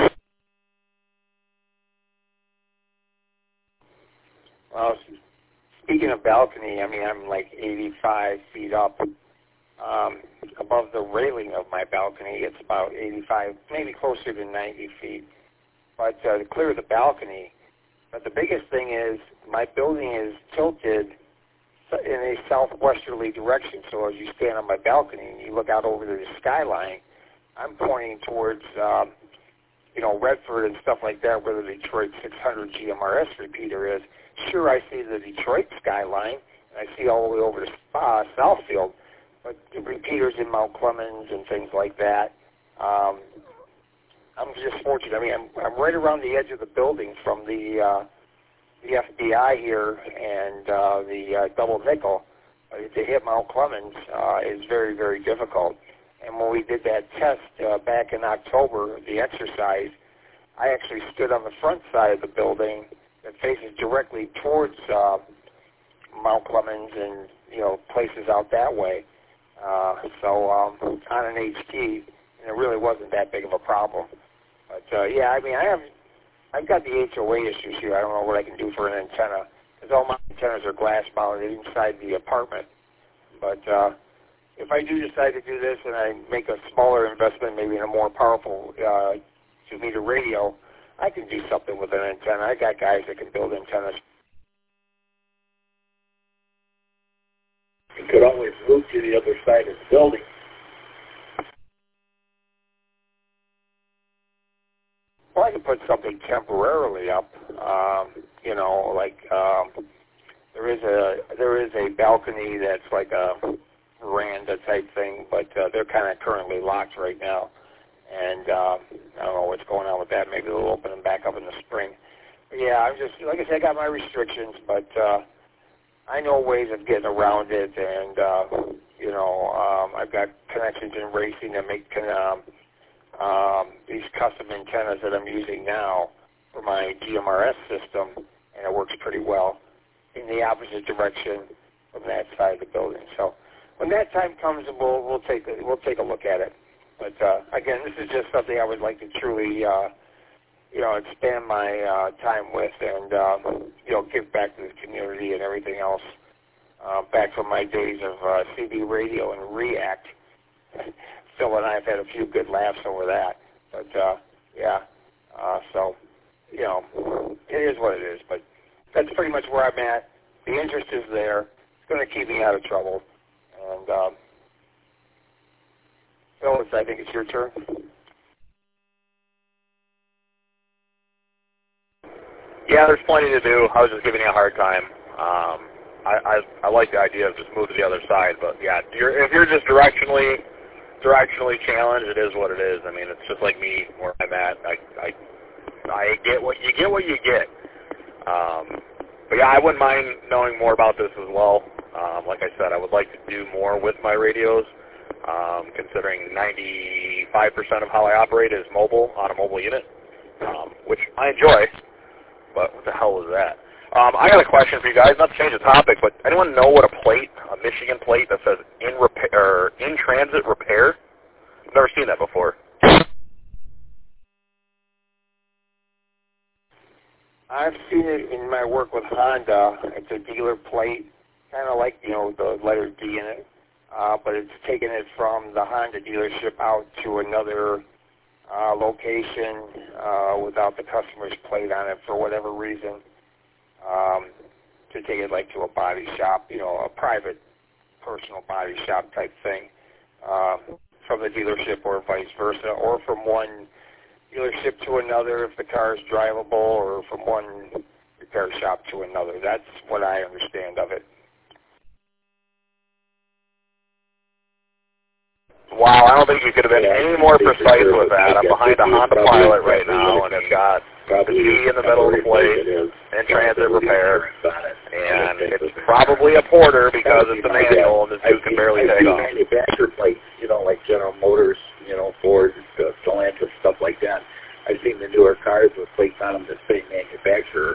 Well, speaking of balcony, I mean, I'm like 85 feet up. Above the railing of my balcony, it's about 85, maybe closer to 90 feet. But to clear the balcony, but the biggest thing is my building is tilted in a southwesterly direction. So as you stand on my balcony and you look out over the skyline, I'm pointing towards, Redford and stuff like that, where the Detroit 600 GMRS repeater is. Sure, I see the Detroit skyline, and I see all the way over to Southfield, but the repeaters in Mount Clemens and things like that. I'm just fortunate. I mean, I'm right around the edge of the building from the FBI here and the double nickel. To hit Mount Clemens is very, very difficult. And when we did that test back in October, the exercise, I actually stood on the front side of the building that faces directly towards Mount Clemens and, places out that way. So on an HT, and it really wasn't that big of a problem. But, yeah, I mean, I've got the HOA issues here. I don't know what I can do for an antenna, because all my antennas are glass-mounted inside the apartment. But if I do decide to do this and I make a smaller investment, maybe in a more powerful 2-meter radio, I can do something with an antenna. I got guys that can build antennas. You could always move to the other side of the building. Well, I can put something temporarily up. There is a balcony that's like a veranda type thing, but they're kind of currently locked right now. And I don't know what's going on with that. Maybe they'll open them back up in the spring. But yeah, I'm just, like I said, I got my restrictions, but I know ways of getting around it. And, I've got connections in racing that make these custom antennas that I'm using now for my GMRS system, and it works pretty well in the opposite direction from that side of the building. So when that time comes, we'll take a look at it. But again, this is just something I would like to truly, expand my time with, and give back to the community and everything else. Back from my days of CB radio and React, Phil and I have had a few good laughs over that. But so it is what it is. But that's pretty much where I'm at. the interest is there. It's going to keep me out of trouble. And Phyllis, I think it's your turn. Yeah, there's plenty to do. I was just giving you a hard time. I like the idea of just move to the other side, but yeah, if you're just directionally challenged, it is what it is. I mean, it's just like me where I'm at. I get what you get. But yeah, I wouldn't mind knowing more about this as well. Like I said, I would like to do more with my radios, considering 95% of how I operate is mobile on a mobile unit, which I enjoy. But what the hell was that? I got a question for you guys, not to change the topic, but anyone know what a Michigan plate that says in transit repair? I've never seen that before. I've seen it in my work with Honda. It's a dealer plate, kind of like, the letter D in it, but it's taking it from the Honda dealership out to another location without the customer's plate on it for whatever reason, to take it like to a body shop, a private, personal body shop type thing, from the dealership or vice versa, or from one dealership to another if the car is drivable, or from one repair shop to another. That's what I understand of it. Wow, I don't think you could have been any more precise with that. I'm behind a Honda Pilot right now, and it's got the G in the middle of the plate, in transit repair, and it's probably a Porter because it's a manual and the dude can barely take off. Manufacturer plates, like General Motors, Ford, Stellantis, stuff like that. I've seen the newer cars with plates on them that say manufacturer.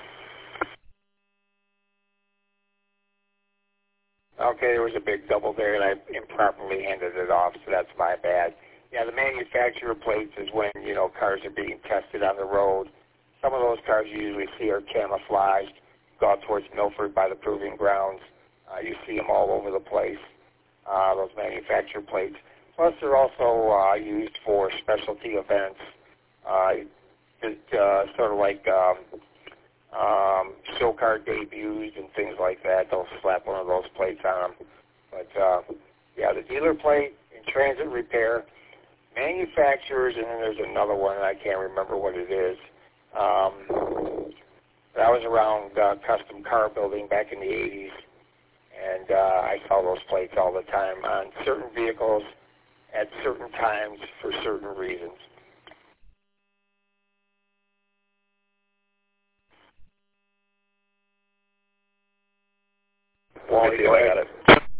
Okay, there was a big double there, and I improperly handed it off, so that's my bad. Yeah, the manufacturer plates is when, cars are being tested on the road. Some of those cars you usually see are camouflaged. Go out towards Milford by the Proving Grounds. You see them all over the place, those manufacturer plates. Plus, they're also used for specialty events, sort of like show car debuts and things like that. They'll slap one of those plates on them. But, yeah, the dealer plate, in transit repair, manufacturers, and then there's another one, and I can't remember what it is. I was around custom car building back in the 80s, and I saw those plates all the time on certain vehicles at certain times for certain reasons. Let me see if I got it.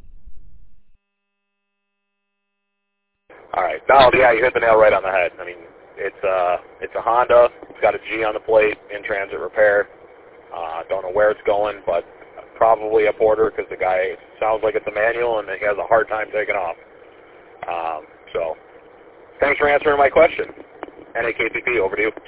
All right. No, yeah, you hit the nail right on the head. I mean, it's a Honda. It's got a G on the plate, in transit repair. Don't know where it's going, but probably a Porter because the guy sounds like it's a manual and he has a hard time taking off. So, thanks for answering my question. NAKPP, over to you.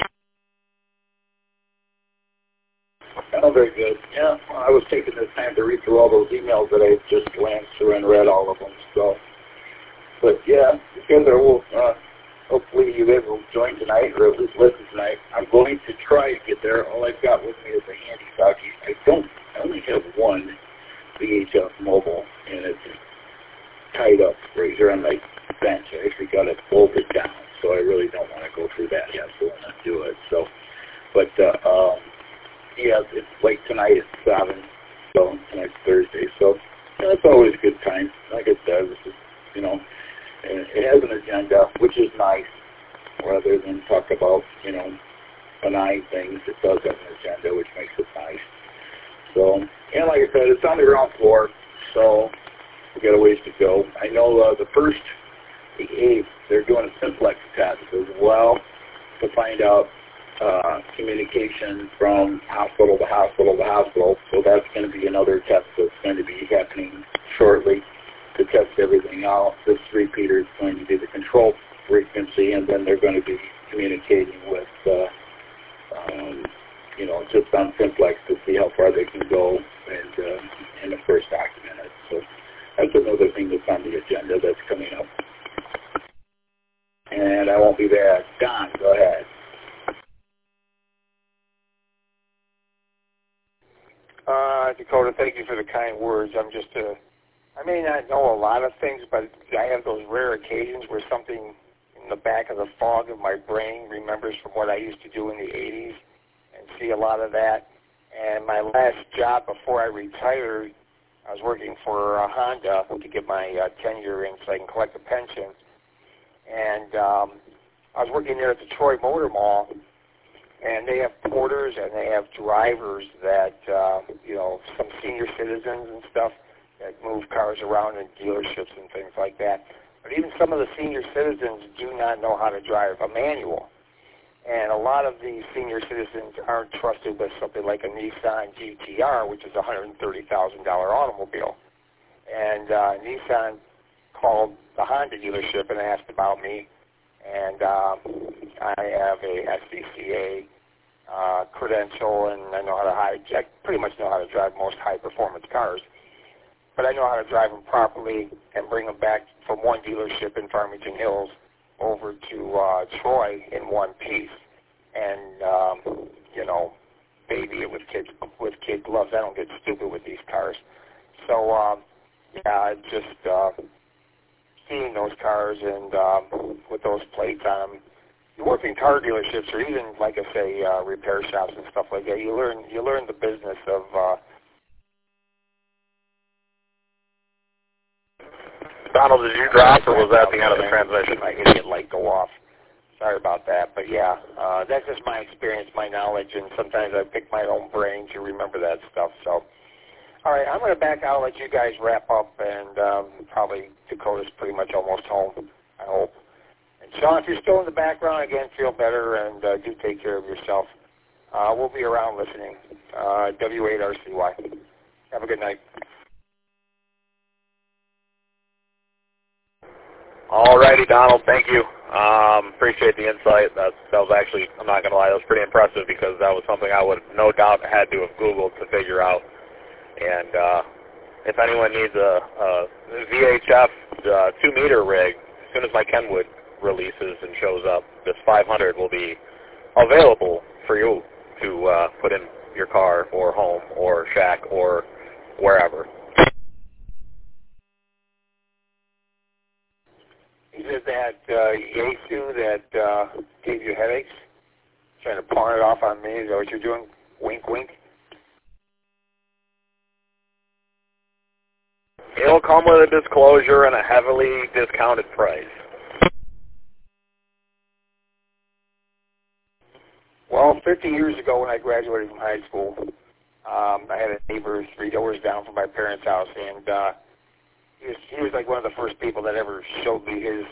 Oh, very good. Yeah, well, I was taking this time to read through all those emails that I just glanced through and read all of them. So, but yeah, together we'll hopefully you guys will join tonight or at least listen tonight. I'm going to try to get there. All I've got with me is a handy talkie. I only have one VHF mobile, and it's tied up right here on my bench. I actually got it bolted down, so I really don't want to go through that yet, so I'll not do it. So, but yeah, it's like tonight at 7, so tonight's Thursday, so yeah, it's always a good time. Like I said, it's just, and it has an agenda, which is nice, rather than talk about, benign things. It does have an agenda, which makes it nice. So, and like I said, it's on the ground floor, so we got a ways to go. I know the 8th, they're doing a simplex test as well to find out communication from hospital to hospital to hospital. So that's going to be another test that's going to be happening shortly to test everything out. This repeater is going to be the control frequency, and then they're going to be communicating with, just on simplex to see how far they can go and of course document it. So that's another thing that's on the agenda that's coming up. And I won't be there. Don, go ahead. Dakota, you for the kind words. I may not know a lot of things, but I have those rare occasions where something in the back of the fog of my brain remembers from what I used to do in the 80s and see a lot of that. And my last job before I retired, I was working for Honda to get my tenure in so I can collect a pension. And I was working there at the Troy Motor Mall, and they have porters and they have drivers that, some senior citizens and stuff that move cars around in dealerships and things like that. But even some of the senior citizens do not know how to drive a manual. And a lot of these senior citizens aren't trusted with something like a Nissan GTR, which is a $130,000 automobile. And Nissan called the Honda dealership and asked about me. And I have a SCCA credential, and I know how to I pretty much know how to drive most high-performance cars. But I know how to drive them properly and bring them back from one dealership in Farmington Hills over to Troy in one piece. And, baby it with kid gloves. I don't get stupid with these cars. So, just seeing those cars and with those plates on them. You work in car dealerships or even, like I say, repair shops and stuff like that. You learn the business of Donald, did you drop, or was that the end of the transmission? My idiot light go off. Sorry about that. But, yeah, that's just my experience, my knowledge, and sometimes I pick my own brain to remember that stuff. So, all right, I'm going to back out, let you guys wrap up, and probably Dakota's pretty much almost home, I hope. And, Sean, if you're still in the background, again, feel better, and do take care of yourself. We'll be around listening. W8RCY. Have a good night. All righty, Donald, thank you. Appreciate the insight. That was actually, I'm not going to lie, that was pretty impressive because that was something I would no doubt had to have Googled to figure out. And if anyone needs a VHF 2-meter rig, as soon as my Kenwood releases and shows up, this 500 will be available for you to put in your car or home or shack or wherever. Is it that Yaesu that gave you headaches? Trying to pawn it off on me? Is that what you're doing? Wink, wink. It'll come with a disclosure and a heavily discounted price. Well, 50 years ago when I graduated from high school, I had a neighbor 3 doors down from my parents' house, and he was like one of the first people that ever showed me his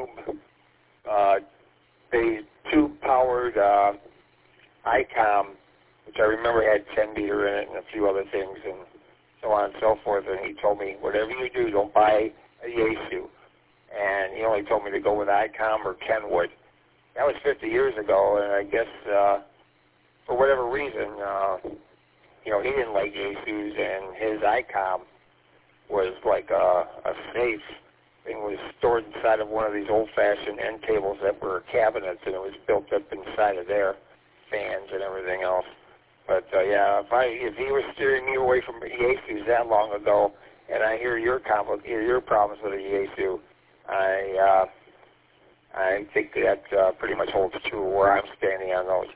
tube-powered ICOM, which I remember had 10-meter in it and a few other things and so on and so forth. And he told me, whatever you do, don't buy a Yaesu. And he only told me to go with ICOM or Kenwood. That was 50 years ago, and I guess for whatever reason, he didn't like Yaesus, and his ICOM was like a safe thing. Was stored inside of one of these old-fashioned end tables that were cabinets, and it was built up inside of their fans and everything else. But if he was steering me away from Yaesus that long ago, and I hear your problems with a Yaesu, I think that pretty much holds true where I'm standing on those.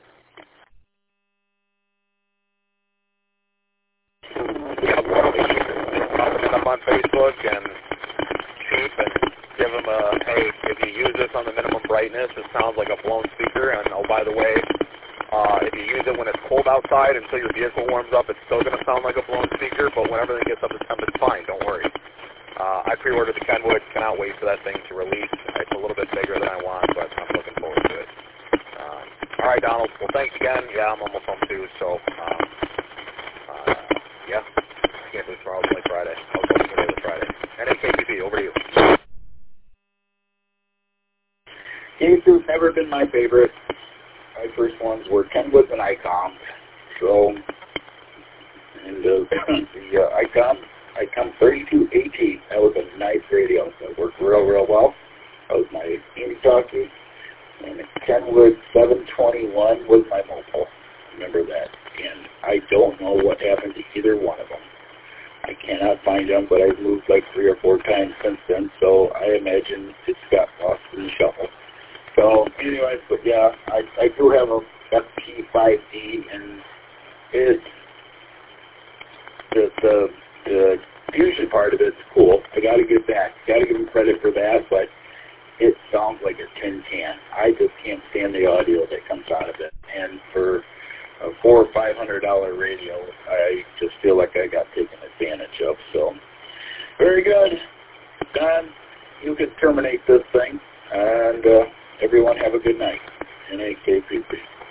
Up on Facebook and cheap and give them a, hey, if you use this on the minimum brightness, it sounds like a blown speaker. And oh, by the way, if you use it when it's cold outside until your vehicle warms up, it's still going to sound like a blown speaker, but when everything gets up to temp, it's fine. Don't worry. I pre-ordered the Kenwood. Cannot wait for that thing to release. It's a little bit bigger than I want, but I'm looking forward to it. All right, Donald. Well, thanks again. Yeah, I'm almost home too, so yeah. Can't believe tomorrow's only Friday. I was hoping today was Friday. NAKPP, over to you. Yaesu's never been my favorite. My first ones were Kenwoods and ICOM. So, and the ICOM 32AT, that was a nice radio. That worked real well. That was my talkie. And the Kenwood 721 was my mobile. Remember that. And I don't know what happened to either one of them. cannot find them, but I've moved like 3 or 4 times since then, so I imagine it's got lost in the shuffle. So, anyways, but yeah, I do have a FP5D, and it's the fusion part of it's cool. I got to give him credit for that, but it sounds like a tin can. I just can't stand the audio that comes out of it. And for a $400 or $500 radio, I just feel like I got taken advantage of. So, very good. Don, you can terminate this thing, and everyone have a good night. NAKPP.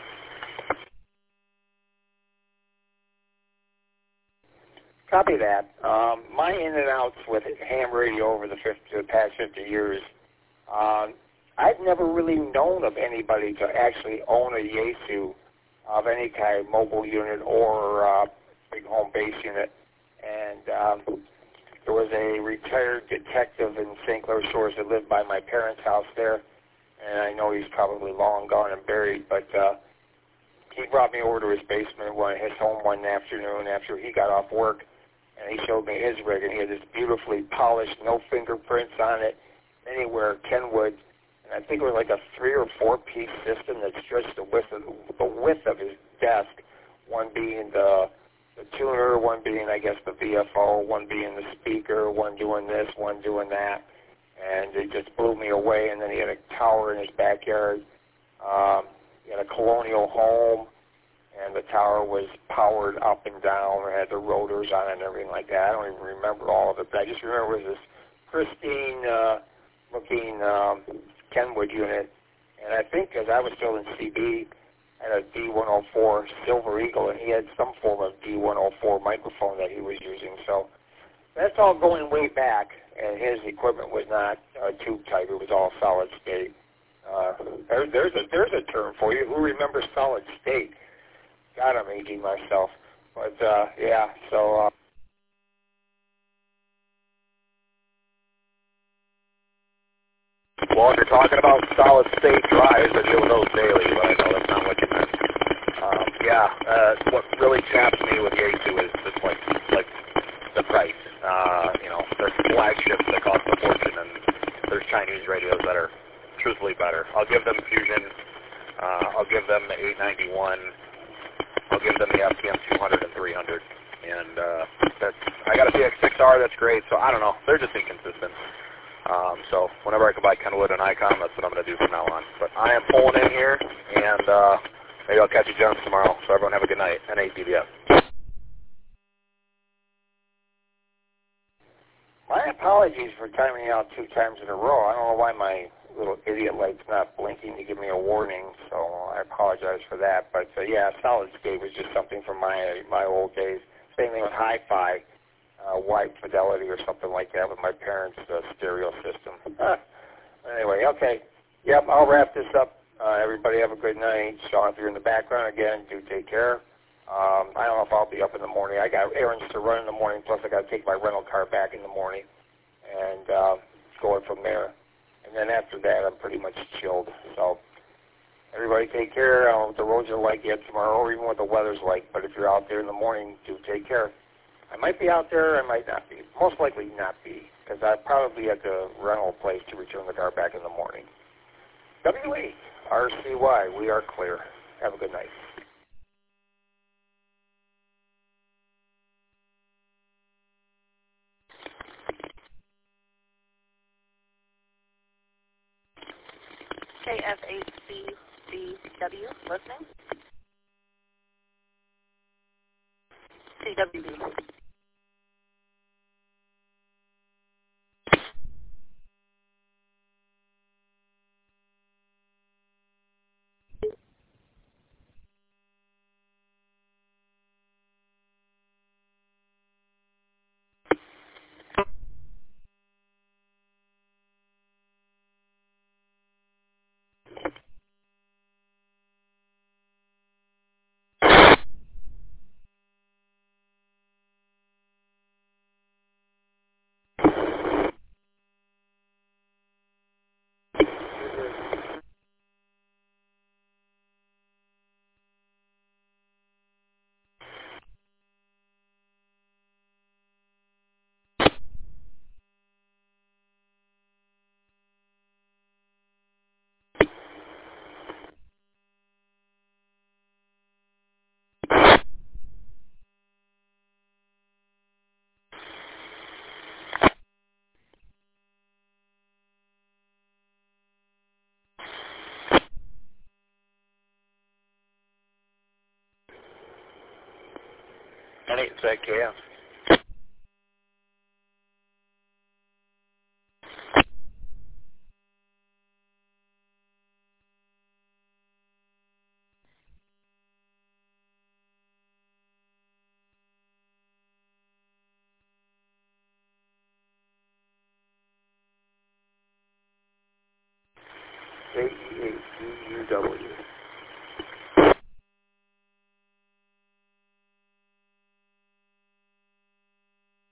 Copy that. My in and outs with ham radio over the past 50 years, I've never really known of anybody to actually own a Yaesu of any kind, mobile unit or big home base unit. And there was a retired detective in St. Clair Shores that lived by my parents' house there, and I know he's probably long gone and buried, but he brought me over to his basement, his home one afternoon after he got off work, and he showed me his rig, and he had this beautifully polished, no fingerprints on it, anywhere, Kenwood, and I think it was like a 3 or 4 piece system that stretched the width of his desk, one being the tuner, one being, I guess, the VFO, one being the speaker, one doing this, one doing that, and it just blew me away. And then he had a tower in his backyard. He had a colonial home, and the tower was powered up and down and had the rotors on it and everything like that. I don't even remember all of it, but I just remember it was this pristine looking Kenwood unit. And I think, because I was still in CB, I had a D104 Silver Eagle, and he had some form of D104 microphone that he was using. So that's all going way back, and his equipment was not tube type. It was all solid state. There's a term for you. Who remembers solid state? God, I'm aging myself. But, yeah, so... Well, if you're talking about solid-state drives, I deal with those daily, but I know that's not what you meant. What really chaps me with Yaesu is just like the price. There's flagships that cost a fortune, and there's Chinese radios that are truthfully better. I'll give them Fusion. I'll give them the 891. I'll give them the FTM 200 and 300. And I got a PX6R. That's great. So I don't know. They're just inconsistent. So whenever I can buy Kenwood and Icom, that's what I'm going to do from now on. But I am pulling in here, and maybe I'll catch you gents tomorrow. So everyone have a good night. NADBF. My apologies for timing out 2 times in a row. I don't know why my little idiot light's not blinking to give me a warning, so I apologize for that. But, yeah, solid state was just something from my old days. Same thing with Hi-Fi. Wide fidelity or something like that with my parents' stereo system. Anyway, okay. Yep, I'll wrap this up. Everybody have a good night. Sean, if you're in the background, again, do take care. I don't know if I'll be up in the morning. I got errands to run in the morning, plus I got to take my rental car back in the morning and going from there. And then after that, I'm pretty much chilled. So everybody take care. I don't know what the roads are like yet tomorrow or even what the weather's like, but if you're out there in the morning, do take care. I might be out there, I might not be. Most likely not be, because I'd probably be at the rental place to return the car back in the morning. WE, RCY, we are clear. Have a good night. KFACCW, listening. CWB. 98ZKF. AEH-UW.